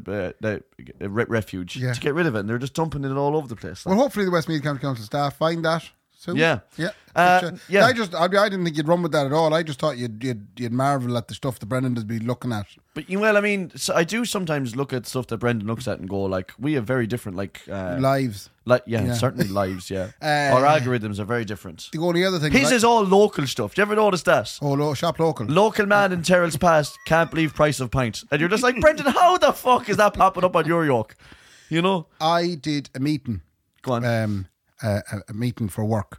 Refuge Yeah. to get rid of it, and they're just dumping it all over the place. Well, hopefully the Westmeath County Council staff find that soon. Yeah. Yeah. Yeah. I didn't think you'd run with that at all. I just thought you'd marvel at the stuff that Brendan does be looking at. But well, I mean, so I do sometimes look at stuff that Brendan looks at and go, like, we have very different, Lives. yeah, certainly lives. Yeah, our algorithms are very different. The only other thing His is all local stuff. Do you ever notice that? shop local. Local man in Terrell's Pass can't believe price of pint. And you're just like, Brendan, how the fuck is that popping up on your York? You know? I did a meeting. Go on. A meeting for work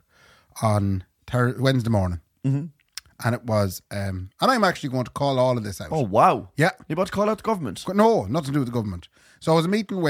on Wednesday morning. Mm-hmm. And it was, and I'm actually going to call all of this out. Oh, wow. Yeah. You about to call out the government? No, nothing to do with the government. So I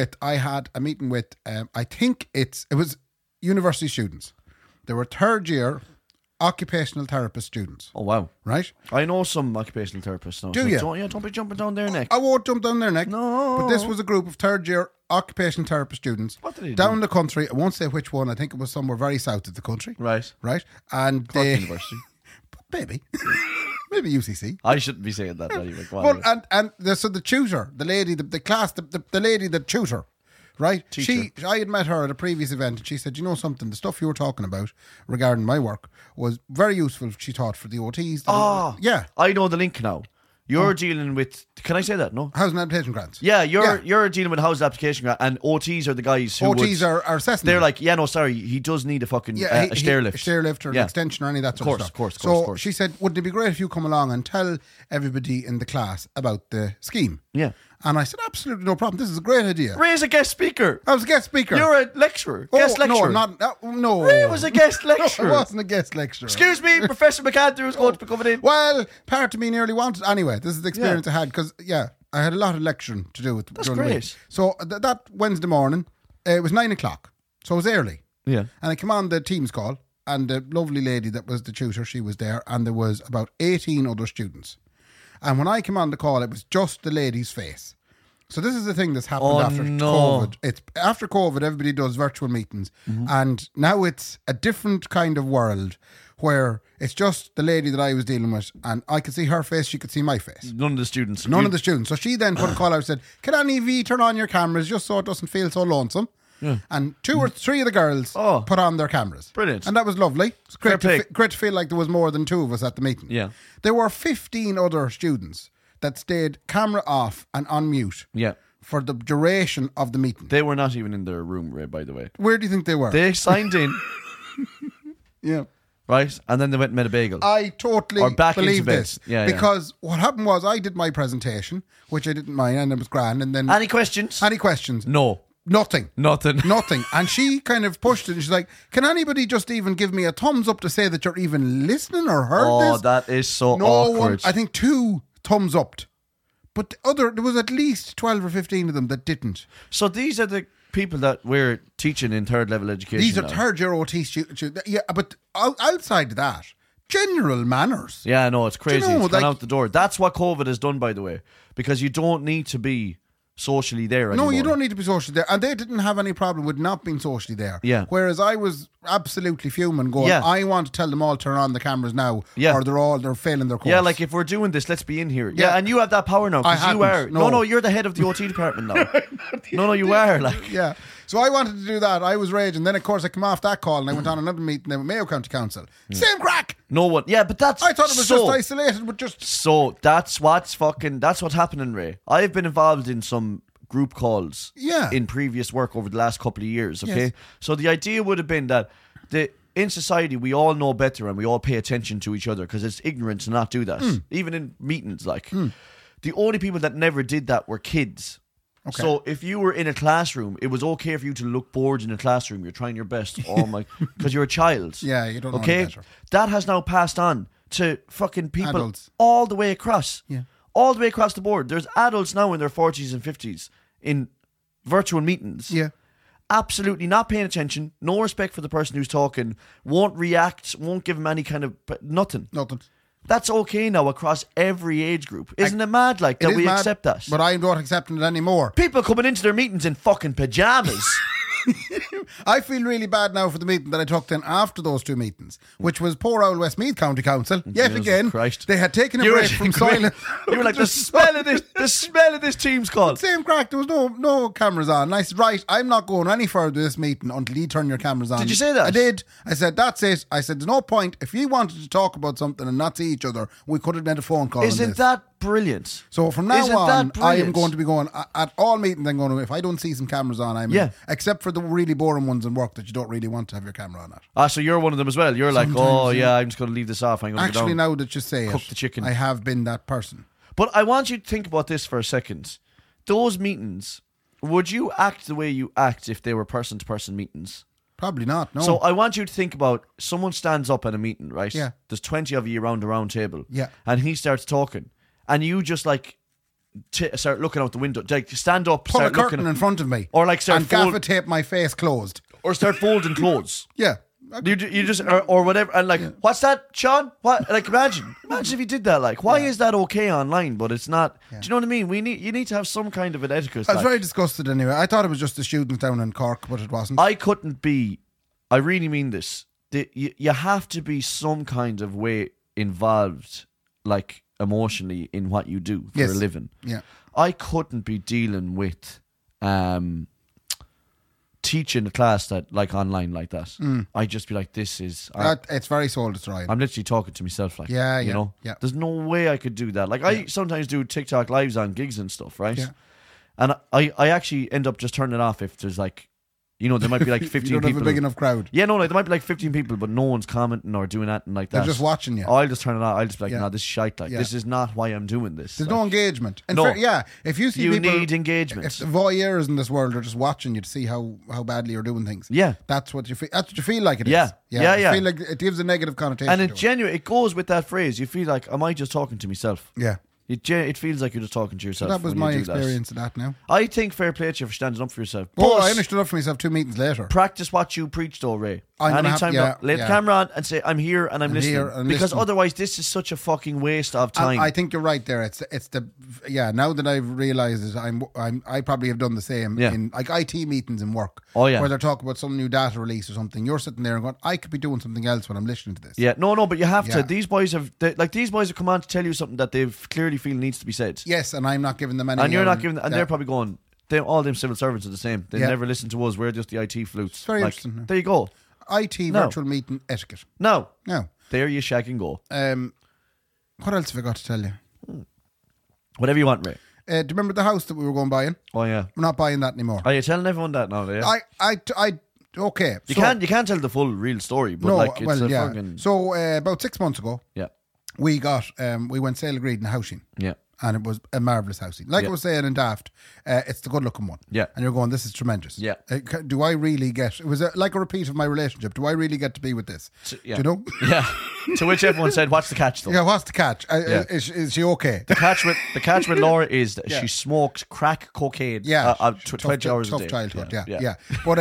had a meeting with, I think it was university students. There were third year occupational therapist students, Oh, wow. right? I know some occupational therapists now. Do so you? Don't be jumping down their neck. I won't jump down their neck. No. But this was a group of third year occupational therapist students What did they down do? the country. I won't say which one. I think it was somewhere very south of the country. Right. Right? And Cork they, University. maybe, maybe UCC. I shouldn't be saying that anyway. Go on, Well, so the tutor, the lady, the class, the lady, the tutor, right? Teacher. I had met her at a previous event, and she said, "You know something? The stuff you were talking about regarding my work was very useful." She thought for the OTs. Yeah. I know the link now. You're dealing with. Can I say that? No. Housing adaptation grants. Yeah, you're dealing with housing application grant, and OTs are the guys who OTs are assessing. They're them. like, yeah, no, sorry, he does need a fucking a stair lift, a stair lift or Yeah. an extension or any of that sort of stuff. Of So course. she said, "Wouldn't it be great if you come along and tell everybody in the class about the scheme?" Yeah. And I said, "Absolutely no problem. This is a great idea." Ray is a guest speaker. I was a guest speaker. You're a lecturer. Guest lecturer. No. Ray was a guest I lecturer. wasn't a guest lecturer. Excuse me, Professor McAndrew is going to be coming in. Well, part of me nearly wanted. Anyway, this is the experience I had because, I had a lot of lecturing to do with. That's during the great. week. So that Wednesday morning, it was 9 o'clock. So it was early. Yeah. And I came on the Teams call, and the lovely lady that was the tutor, she was there, and there was about 18 other students. And when I came on the call, it was just the lady's face. So this is the thing that's happened after COVID. It's after COVID, everybody does virtual meetings, and now it's a different kind of world where it's just the lady that I was dealing with, and I could see her face, she could see my face. None of the students. None of the students. So she then put a call out and said, "Can any of you turn on your cameras just so it doesn't feel so lonesome?" And 2 or 3 of the girls put on their cameras. Brilliant. And that was lovely. It's Fair play. great to feel like there was more than 2 of us at the meeting. Yeah. There were 15 other students that stayed camera off and on mute Yeah. for the duration of the meeting. They were not even in their room, Ray, by the way. Where do you think they were? They signed in, yeah. right? And then they went and made a bagel. I totally Or back into believe bed. this. Yeah, because what happened was I did my presentation, which I didn't mind, and it was grand. And then Any questions? any questions? No. Nothing. Nothing. Nothing. And she kind of pushed it and she's like, can anybody just even give me a thumbs up to say that you're even listening or heard Oh, this? that is so No awkward. one, I think 2 thumbs upped. But there was at least 12 or 15 of them that didn't. So these are the people that we're teaching in third level education. These are now. third year OT students. Yeah, but outside that, general manners. Yeah, no, it's crazy. Do you know, It's gone like- out the door. That's what COVID has done, by the way, because you don't need to be socially there anymore. No, you don't need to be socially there. And they didn't have any problem with not being socially there. Yeah. Whereas I was absolutely fuming going, Yeah. I want to tell them all turn on the cameras now Yeah. or they're failing their course. Yeah, like if we're doing this, let's be in here. Yeah. Yeah, and you have that power now I because you hadn't, are. no. No, you're the head of the OT department now. No, you are. Like, Yeah. So I wanted to do that. I was raging. Then, of course, I came off that call and I went on another meeting then with Mayo County Council. Same crack. no one. Yeah, but that's. I thought it was so, just isolated, but just... So that's what's happening, Ray. I've been involved in some group calls Yeah. in previous work over the last couple of years, okay? Yes. So the idea would have been that in society we all know better and we all pay attention to each other because it's ignorant to not do that. Even in meetings, like the only people that never did that were kids. Okay. So if you were in a classroom, it was okay for you to look bored in a classroom. You're trying your best, because you're a child. Yeah, you don't know any Okay, better. that has now passed on to fucking people Adults. all the way across. Yeah. All the way across the board. There's adults now in their 40s and 50s in virtual meetings. Yeah. Absolutely not paying attention, no respect for the person who's talking, won't react, won't give them any kind of nothing. Nothing. That's okay now across every age group. Isn't it mad like It that is we mad, accept that? But I'm not accepting it anymore. People coming into their meetings in fucking pajamas. I feel really bad now for the meeting that I took in after those 2 meetings, which was poor old Westmeath County Council. Yet Jesus again, Christ. they had taken a break from silence. You were like, the smell of this team's called. Same crack. There was no cameras on. And I said, right, I'm not going any further with this meeting until you turn your cameras on. Did you say that? I did. I said, that's it. I said, there's no point. If you wanted to talk about something and not see each other, we could have made a phone call on Isn't this. that brilliant? So from now Isn't on, that I am brilliant? going to be going at all meetings. I'm going to, if I don't see some cameras on, I'm Yeah. in, except for the really boring ones in work that you don't really want to have your camera on at. So you're one of them as well. You're like, Sometimes, yeah, I'm just going to leave this off. I'm going to go Actually, down. now that you say Cook it, the chicken. I have been that person. But I want you to think about this for a second. Those meetings, would you act the way you act if they were person-to-person meetings? Probably not. No. So I want you to think about someone stands up at a meeting, right? Yeah. There's 20 of you around a round table. Yeah. And he starts talking. And you just like start looking out the window. Like stand up, pull a start curtain looking in front of me, Or like start and gaffer tape my face closed. or start folding clothes. Yeah. You just or whatever, and like, what's that, Sean? What? Like, imagine if you did that. Like, why is that okay online, but it's not? Do you know what I mean? You need to have some kind of an etiquette. I was like. very disgusted anyway. I thought it was just the students down in Cork, but it wasn't. I couldn't be. I really mean this. You have to be some kind of way involved, like emotionally, in what you do for Yes. a living. Yeah. I couldn't be dealing with teaching a class that like online like that. I'd just be like, this is. It's very soul destroying. I'm literally talking to myself, like, Yeah, you yeah, know, yeah. There's no way I could do that. Like, I sometimes do TikTok lives on gigs and stuff, right? Yeah. And I actually end up just turning it off if there's like, you know, there might be like 15 you don't people. have a big enough crowd. Yeah, no, like there might be like 15 people, but no one's commenting or doing anything like that. They're just watching you. I'll just turn it off. I'll just be like, Yeah. no, this is shite. Like, Yeah. this is not why I'm doing this. There's Like, no engagement. And No. if you see You people, need engagement. If the voyeurs in this world are just watching you to see how badly you're doing things, Yeah. that's what you feel. That's what you feel like it is. Yeah. Yeah, You yeah. feel like it gives a negative connotation. and to it goes with that phrase. You feel like, am I just talking to myself? Yeah. It feels like you're just talking to yourself. That was when my you do that. experience of that now. I think fair play to you for standing up for yourself. Oh, But I only stood up for myself 2 meetings later. practice what you preach, though, Ray. I'm gonna Anytime, have- lay the camera on and say, I'm here and I'm listening. here and because listening. otherwise, this is such a fucking waste of time. I think you're right there. It's the now that I've realised it, I probably have done the same Yeah. in like IT meetings in work. Oh, yeah. Where they're talking about some new data release or something. You're sitting there and going, I could be doing something else when I'm listening to this. Yeah, no, but you have Yeah. to. These boys have come on to tell you something that they clearly feel needs to be said, Yes, and I'm not giving them any. and you're not giving. And they're probably going, all them civil servants are the same. They Yeah. never listen to us. We're just the IT flutes. It's very interesting. There you go. IT No. virtual meeting etiquette. No. No. There you shag and go. What else have I got to tell you? Whatever you want, Ray. Do you remember the house that we were going buying? Oh, yeah. We're not buying that anymore. Are you telling everyone that now? Yeah? Okay. You so- can't tell the full real story, but No, like it's well, a yeah. fucking... So about 6 months ago, Yeah. we went Sale Agreed in housing. Yeah. And it was a marvellous housing. Like Yeah. I was saying in Daft, it's the good looking one. Yeah. And you're going, this is tremendous. Yeah. Do I really get, it was like a repeat of my relationship. Do I really get to be with this? Yeah. Do you know? Yeah. To which everyone said, what's the catch though? Yeah, what's the catch? Yeah. Is she okay? The catch with Laura is that Yeah. she smokes crack cocaine. Yeah. 20 hours a tough day. childhood, yeah. But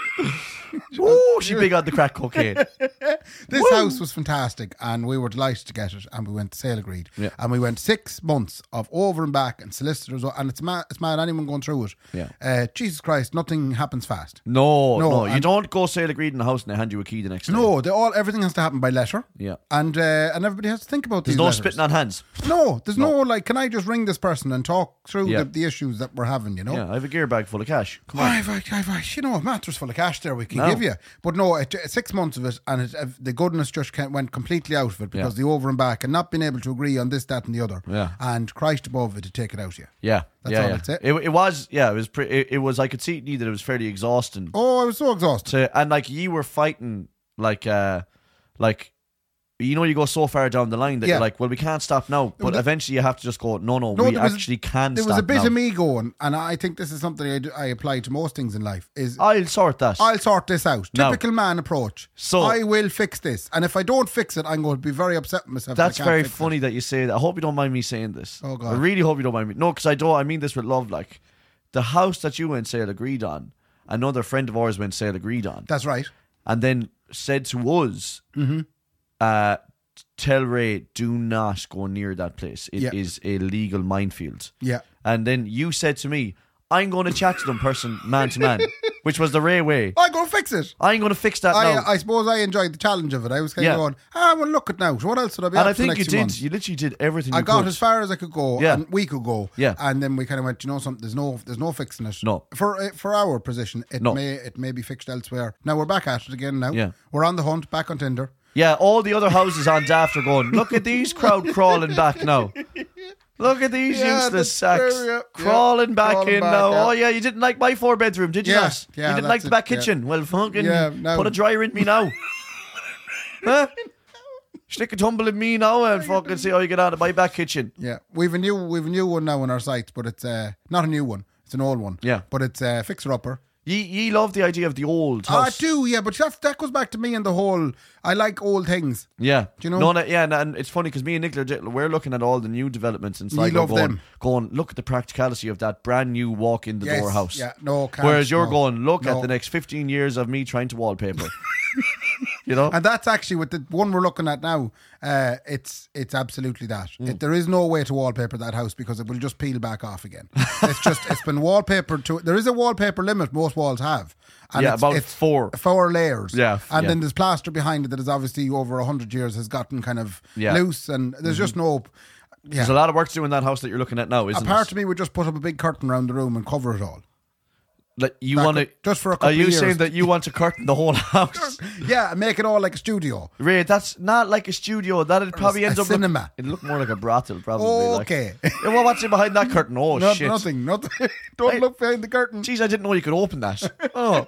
Ooh, she big on the crack cocaine. this house was fantastic and we were delighted to get it and we went to Sale Agreed. Yeah. And we went 6 months of over and back and solicitors and it's mad anyone going through it. Yeah. Jesus Christ, nothing happens fast. No. You and- don't go Sale Agreed in the house and they hand you a key the next day. No, everything has to happen by letter. Yeah. And everybody has to think about There's these no letters. spitting on hands. No, there's no like, can I just ring this person and talk through Yeah. the issues that we're having, you know? Yeah, I have a gear bag full of cash. Come on. I've a mattress full of cash there we can No. give you. But no, 6 months of it and the goodness just went completely out of it because the over and back and not being able to agree on this, that and the other. Yeah. And Christ above it to take it out of you. Yeah. That's yeah, all yeah. I'd say. It was it was I could see it that it was fairly exhausting. Oh, I was so exhausted. And like you were fighting like you know, you go so far down the line that Yeah. you're like, well, we can't stop now. But eventually you have to just go, no, we there was- actually can There stop was a bit now. of me going, and I think this is something I apply to most things in life, is I'll sort that. I'll sort this out. No. Typical man approach. So- I will fix this. And if I don't fix it, I'm going to be very upset with myself. That's if I can't very fix funny that you say that. I hope you don't mind me saying this. Oh, God. I really hope you don't mind me. No, because I mean this with love. Like, the house that you went Sale Agreed on, another friend of ours went Sale Agreed on. That's right. And then said to us, tell Ray, do not go near that place. It is Yeah. a legal minefield. Yeah. And then you said to me, I'm going to chat to them man to man, which was the Ray way. I'm going to fix it. I'm going to fix that now. I suppose I enjoyed the challenge of it. I was kind Yeah. of going, well, look at now. What else would I be And up I for the think next you few did. months? You literally did everything I you got could. as far as I could go, Yeah. and we could go. Yeah. And then we kind of went, you know something, there's no fixing it. No. For our position, it No. may be fixed elsewhere. Now we're back at it again now. Yeah. We're on the hunt, back on Tinder. Yeah, all the other houses on Daft are going, look at these crowd crawling back now. Look at these Yeah, useless that's sacks fair, yeah. crawling back Crawling in back, now. yeah. Oh, yeah, you didn't like my 4-bedroom, did you Yeah, not? yeah, You didn't like that's the back it, yeah. kitchen. Well, fucking Yeah, no. put a dryer in me now. Huh? Stick a tumble in me now and fucking see how you get out of my back kitchen. Yeah. We've a new one now on our sites, but it's not a new one. It's an old one. Yeah. But it's a fixer-upper. Ye love the idea of the old I house. do, yeah, but that goes back to me and the whole, I like old things. Yeah. Do you know? And it's funny because me and Nicola, we're looking at all the new developments in Sligo love them. going, look at the practicality of that brand new walk in the door Yes, house. yeah, no, can't, Whereas you're no, going, look no. at the next 15 years of me trying to wallpaper. You know? And that's actually with the one we're looking at now. It's absolutely that. Mm. There is no way to wallpaper that house because it will just peel back off again. It's been wallpapered to. There is a wallpaper limit most walls have. And Yeah, about 4. 4 layers. Yeah, and yeah. then there's plaster behind it that is obviously over 100 years has gotten kind of Yeah. Mm-hmm. loose, and there's just no. Yeah. There's a lot of work to do in that house that you're looking at now, isn't A part it? of me would just put up a big curtain around the room and cover it all. Like you That want to could- just for a couple Are you of years. saying that you want to curtain the whole house? Yeah, and make it all like a studio. Ray, that's not like a studio. That'd probably a end up cinema. It'd look more like a brothel, probably. Okay. Like. Yeah, well, what's in behind that curtain? Oh shit! Nothing. Don't look behind the curtain. Jeez, I didn't know you could open that. Oh.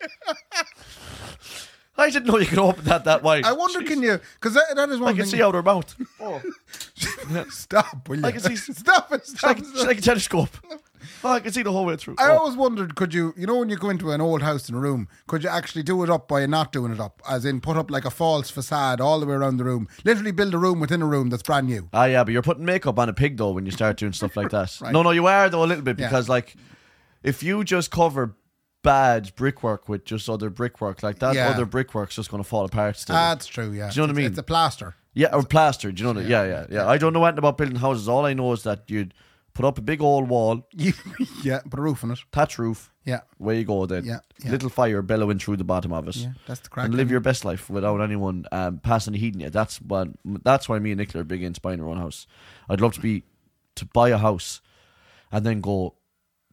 I didn't know you could open that wide. I wonder, Jeez. can you? Because that is one I can thing. see out her mouth. Oh. Stop, will you? I can see- Stop it. It's like, it's like a telescope. Oh, I can see the whole way through. I Oh. always wondered, could you know, when you go into an old house in a room, could you actually do it up by not doing it up? As in, put up like a false facade all the way around the room. Literally build a room within a room that's brand new. Ah, yeah, but you're putting makeup on a pig though when you start doing stuff like that. Right. No, you are though a little bit Yeah. because like if you just cover bad brickwork with just other brickwork like that, Yeah. other brickwork's just going to fall apart still. That's true, yeah. Do you know what I mean? It's a plaster. Yeah, or plaster. Do you know that? Yeah. I don't know anything about building houses. All I know is that you'd put up a big old wall, Yeah, put a roof on it. thatch roof. Yeah. Way you go then. Yeah, yeah. Little fire bellowing through the bottom of it. Yeah, that's the crack. And live your best life without anyone passing the heating you. That's why me and Nicola are big into buying our own house. I'd love to buy a house and then go,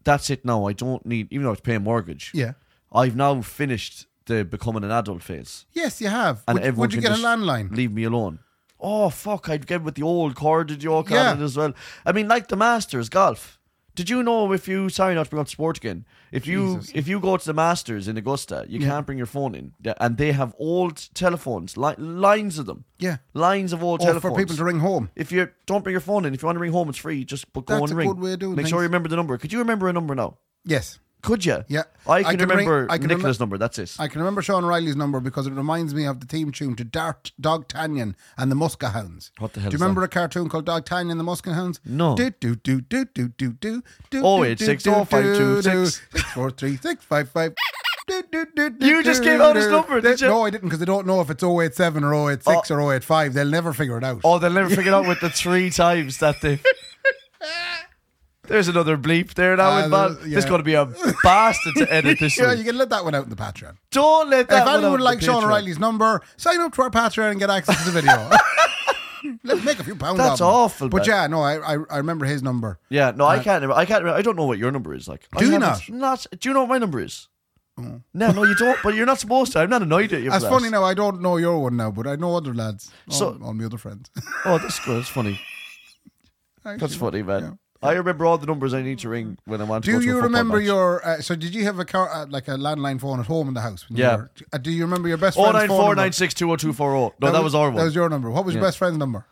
that's it now. I don't need, even though I have to pay a mortgage. Yeah. I've now finished the becoming an adult phase. Yes, you have. And Would everyone you can get a just landline? Leave me alone. Oh, fuck. I'd get with the old corded yoke Yeah. on it as well. I mean, like the Masters, golf. Did you know if you, sorry not to bring up sport again, if you go to the Masters in Augusta, you can't bring your phone in. And they have old telephones, lines of them. Yeah. Lines of old Or telephones. for people to ring home. If you don't bring your phone in, if you want to ring home, it's free. Just go That's and a ring. good way of doing Make things. sure you remember the number. Could you remember a number now? Yes. Could you? Yeah. I can remember I can Nicola's number. That's it. I can remember Sean O'Reilly's number because it reminds me of the theme tune to Dog Tanyan and the Muska Hounds. What the hell Do you is remember that? a cartoon called Dog Tanyan and the Muska Hounds? No. Do do do do do do do do. 0860526. 643 You just gave out his number, did you? No, I didn't because I don't know if it's 087 or 086 or 085. They'll never figure it out. Oh, they'll never figure it out with the 3 times that they. There's another bleep there now, involved. yeah. There's going to be a bastard to edit this Yeah, week. you can let that one out in the Patreon. Don't let that If one anyone out would on like the Sean Patreon. O'Reilly's number, sign up to our Patreon and get access to the video. Let's make a few pounds. That's off him. awful, But man. yeah, no, I remember his number. Yeah, no, I can't remember. I can't remember. I don't know what your number is like. Do you not? Do you know what my number is? No, you don't. But you're not supposed to. I'm not annoyed at you. That's for funny that. now. I don't know your one now, but I know other lads. So- all my other friends. Oh, that's good. That's funny. That's funny, man. Yeah. I remember all the numbers I need to ring when I want to go Do to a you football remember match. your? So did you have a car like a landline phone at home in the house? When you Yeah. were- do you remember your best friend's phone number? 09496200240. No, that was our one. That was your number. What was your Yeah. best friend's number?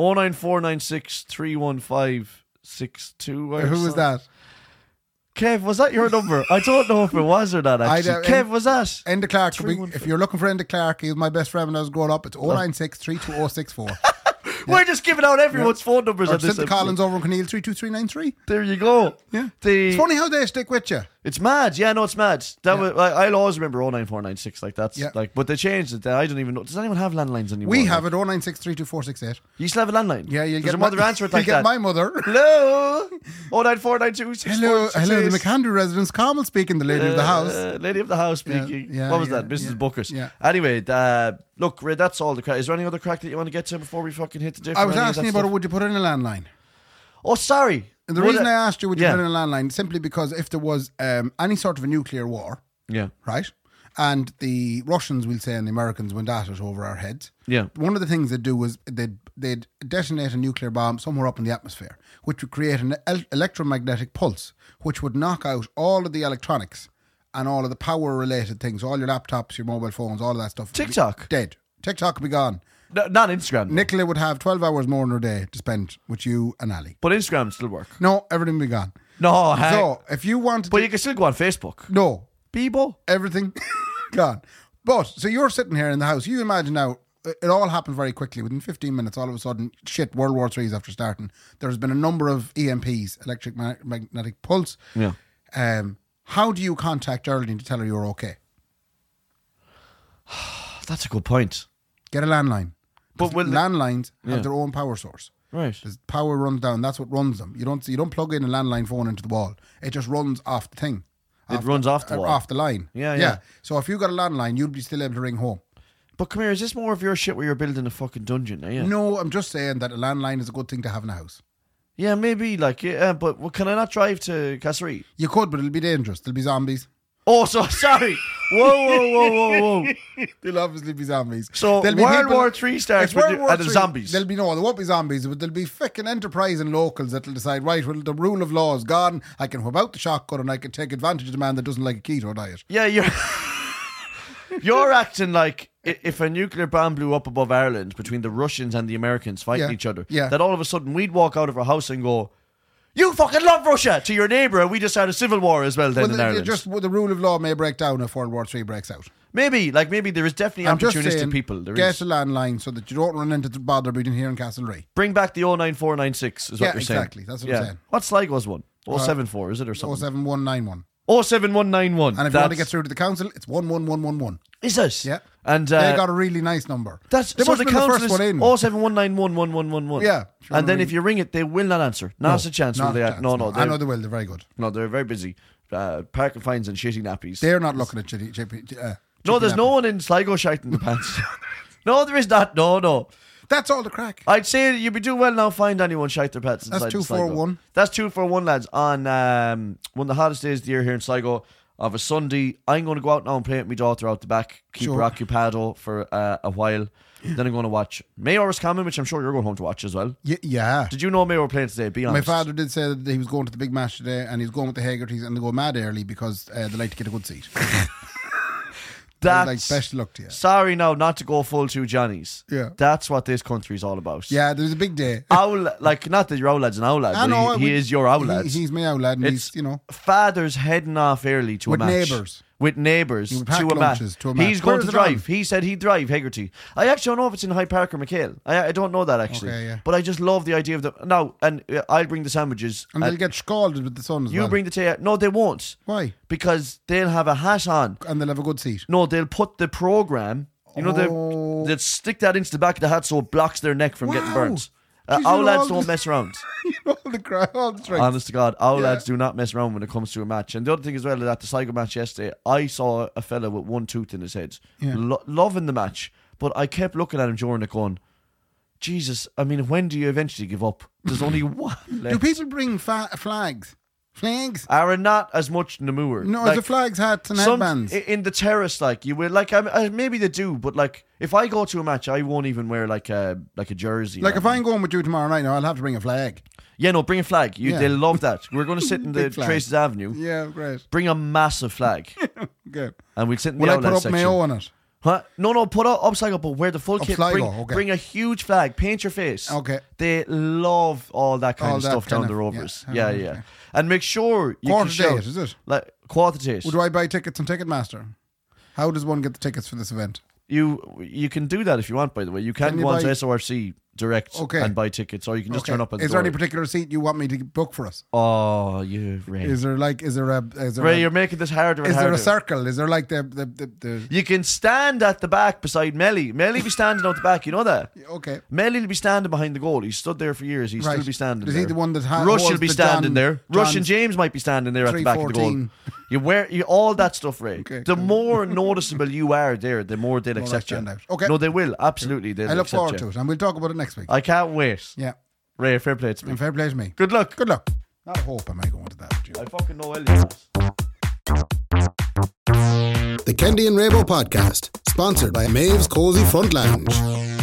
09496315562. Who was that? Kev, was that your number? I don't know if it was or not, actually. I- Kev, was that? Enda Clark. If 315. you're looking for Enda Clark, he was my best friend when I was growing up. It's 096320064. We're just giving out everyone's phone numbers Or on this St. episode. Collins over in Cornell 32393. There you go. Yeah. The- It's funny how they stick with you. It's mad. Yeah, no, it's mad. That was, I'll always remember 09496. Like that's Yeah. like, but they changed it. I don't even know. Does anyone have landlines anymore? We have it 096322468. You still have a landline? Yeah, you Does get your mother answer it like you get that? my mother. Hello. 09492. Hello, the McAndrew residence. Carmel speaking, the lady of the house. Lady of the house speaking. Yeah, What was yeah, that? Mrs. yeah, Buckers. yeah. Anyway, look, Ray, that's all the crack. Is there any other crack that you want to get to before we fucking hit the different? I was asking you about it, would you put in a landline? Oh, sorry. And the reason I asked you would you Yeah. put in a landline simply because if there was any sort of a nuclear war, Yeah. right, and the Russians, we'll say, and the Americans went at it over our heads, Yeah. one of the things they'd do was they'd detonate a nuclear bomb somewhere up in the atmosphere, which would create an electromagnetic pulse, which would knock out all of the electronics and all of the power-related things, all your laptops, your mobile phones, all of that stuff. would be TikTok? dead. TikTok would be gone. No, not Instagram. though. Nicola would have 12 hours more in her day to spend with you and Ali. But Instagram still work. No, everything would be gone. No, hang. So, if you wanted But to... you can still go on Facebook. No, Bebo? everything gone. But, so you're sitting here in the house. You imagine now, it all happened very quickly. Within 15 minutes, all of a sudden, shit, World War III is after starting. There's been a number of EMPs, electric magnetic pulse. Yeah. How do you contact Geraldine to tell her you're okay? That's a good point. Get a landline. But will landlines Yeah. have their own power source. Right. The power runs down. That's what runs them. You don't plug in a landline phone into the wall. It just runs off the thing. It runs off the wall. Off the line. Yeah. So if you got a landline, you'd be still able to ring home. But come here, is this more of your shit where you're building a fucking dungeon? Yeah. No, I'm just saying that a landline is a good thing to have in a house. Yeah, maybe. Like, yeah, but can I not drive to Castlereagh? You could, but it'll be dangerous. There'll be zombies. Oh, so sorry. Whoa. There'll obviously be zombies. So There'll be World people- War III starts It's with World you, War and the III. zombies. There won't be zombies, but there'll be fucking enterprising locals that'll decide, right, well, the rule of law is gone. I can whip out the shotgun and I can take advantage of the man that doesn't like a keto diet. Yeah, you're acting like if a nuclear bomb blew up above Ireland between the Russians and the Americans fighting Yeah, each other, yeah. that all of a sudden we'd walk out of our house and go, "You fucking love Russia," to your neighbour, and we just had a civil war as well then Well, in Ireland. the rule of law may break down if World War III breaks out. Maybe there is definitely I'm just opportunistic saying, people. There get is. a landline so that you don't run into the bother between here and Castlereagh. Bring back the 09496 is what Yeah, you're saying. exactly. That's what I'm saying. What Sligo's one? 074, is it, or something? 07191. 07191. And if you want to get through to the council, it's 11111. Is it? Yeah. And They got a really nice number. that's they so must the be the council first is one in. 071911111. Yeah. And then if you ring it, they will not answer. Not a chance. Will Not they? a chance, No. I know they will. They're very good. No, they're very busy. Parking fines and shitty nappies. They're not looking at chippy No, there's nappies. no one in Sligo shiting the pants. No, there is not. No. That's all the crack. I'd say you'd be doing well now. Find anyone shite their pets inside That's the Sligo. 241. That's 241, lads. On one of the hottest days of the year here in Sligo of a Sunday. I'm going to go out now and play with my daughter out the back. Keep her occupado for a while. Then I'm going to watch Mayo Roscommon, which I'm sure you're going home to watch as well. Yeah. Did you know Mayo were playing today? Be honest. My father did say that he was going to the big match today, and he's going with the Haggertys, and they go mad early because they like to get a good seat. That's like, best luck to you. Sorry now, not to go full two Johnnies. Yeah. That's what this country's all about. Yeah, there's a big day. Owl, like, not that your owl lad's an owl lad, I but know, he is your owl lad. He's my owl lad, and It's he's, fathers heading off early to with a match. neighbours. With neighbours would pack to a match. lunches to a match. He's going Where's to it on? drive. He said he'd drive Hegarty. I actually don't know if it's in Hyde Park or McHale. I don't know that actually. Okay, yeah. But I just love the idea of the now. And I'll bring the sandwiches. And they'll get scalded with the sun as you well. bring the tea. No, they won't. Why? Because they'll have a hat on. And they'll have a good seat. No, they'll put the program. You know, they'll stick that into the back of the hat so it blocks their neck from getting burnt. Jeez, Owl you know lads all don't this- mess around. You know all the crowd, all the strength. Honest to God, owl lads do not mess around when it comes to a match. And the other thing as well is at the Sligo match yesterday, I saw a fella with one tooth in his head, loving the match. But I kept looking at him during it, going, "Jesus, I mean, when do you eventually give up? There's only one left." Do people bring flags? Flags? Are not as much Namur. No, like, the flags, hats, and some headbands. in the terrace, like you will, like maybe they do, but like if I go to a match, I won't even wear like a jersey. Like if I'm going with you tomorrow night, now I'll have to bring a flag. Yeah, no, bring a flag. Yeah. They'll love that. We're going to sit in the Big flag. Traces Avenue. Yeah, great. Bring a massive flag, Okay. and we'll sit in the Will I outlet put up section. Mayo on it? Huh? No, put up Sligo, but wear the full Up kit. Sligo, okay. Bring a huge flag, paint your face. Okay. They love all that kind All of that stuff down kind the of- Rovers. yeah. Yeah, Okay. And make sure you Quarter can shout. date, is it? Like quarter date. Do I buy tickets on Ticketmaster? How does one get the tickets for this event? You can do that if you want, by the way. You can you go on to buy- SORC direct Okay. and buy tickets, or you can just Okay. turn up at the Is there door. any particular seat you want me to book for us? Oh, you Ray. Is there Ray, you're making this harder and is there harder. a circle? Is there like the You can stand at the back beside Melly. Melly be standing out the back, you know that? okay? Melly will be standing behind the goal. He's stood there for years. He'll Right. still be standing Is there. he the one that Rush will holds be the standing John- there. Rush and John's James might be standing there at the back of the goal. 314? You wear all that stuff, Ray. Okay, the cool. more noticeable you are there, the more they'll accept you. stand out. Okay. No, they will. Absolutely. They'll I look accept forward you. to it, and we'll talk about it next week. I can't wait. Yeah, Ray, fair play to me. and fair play to me. Good luck. Good luck. I hope am I going to that. I fucking know Elliot. The Kendi and Rabo Podcast, sponsored by Maeve's Cozy Front Lounge.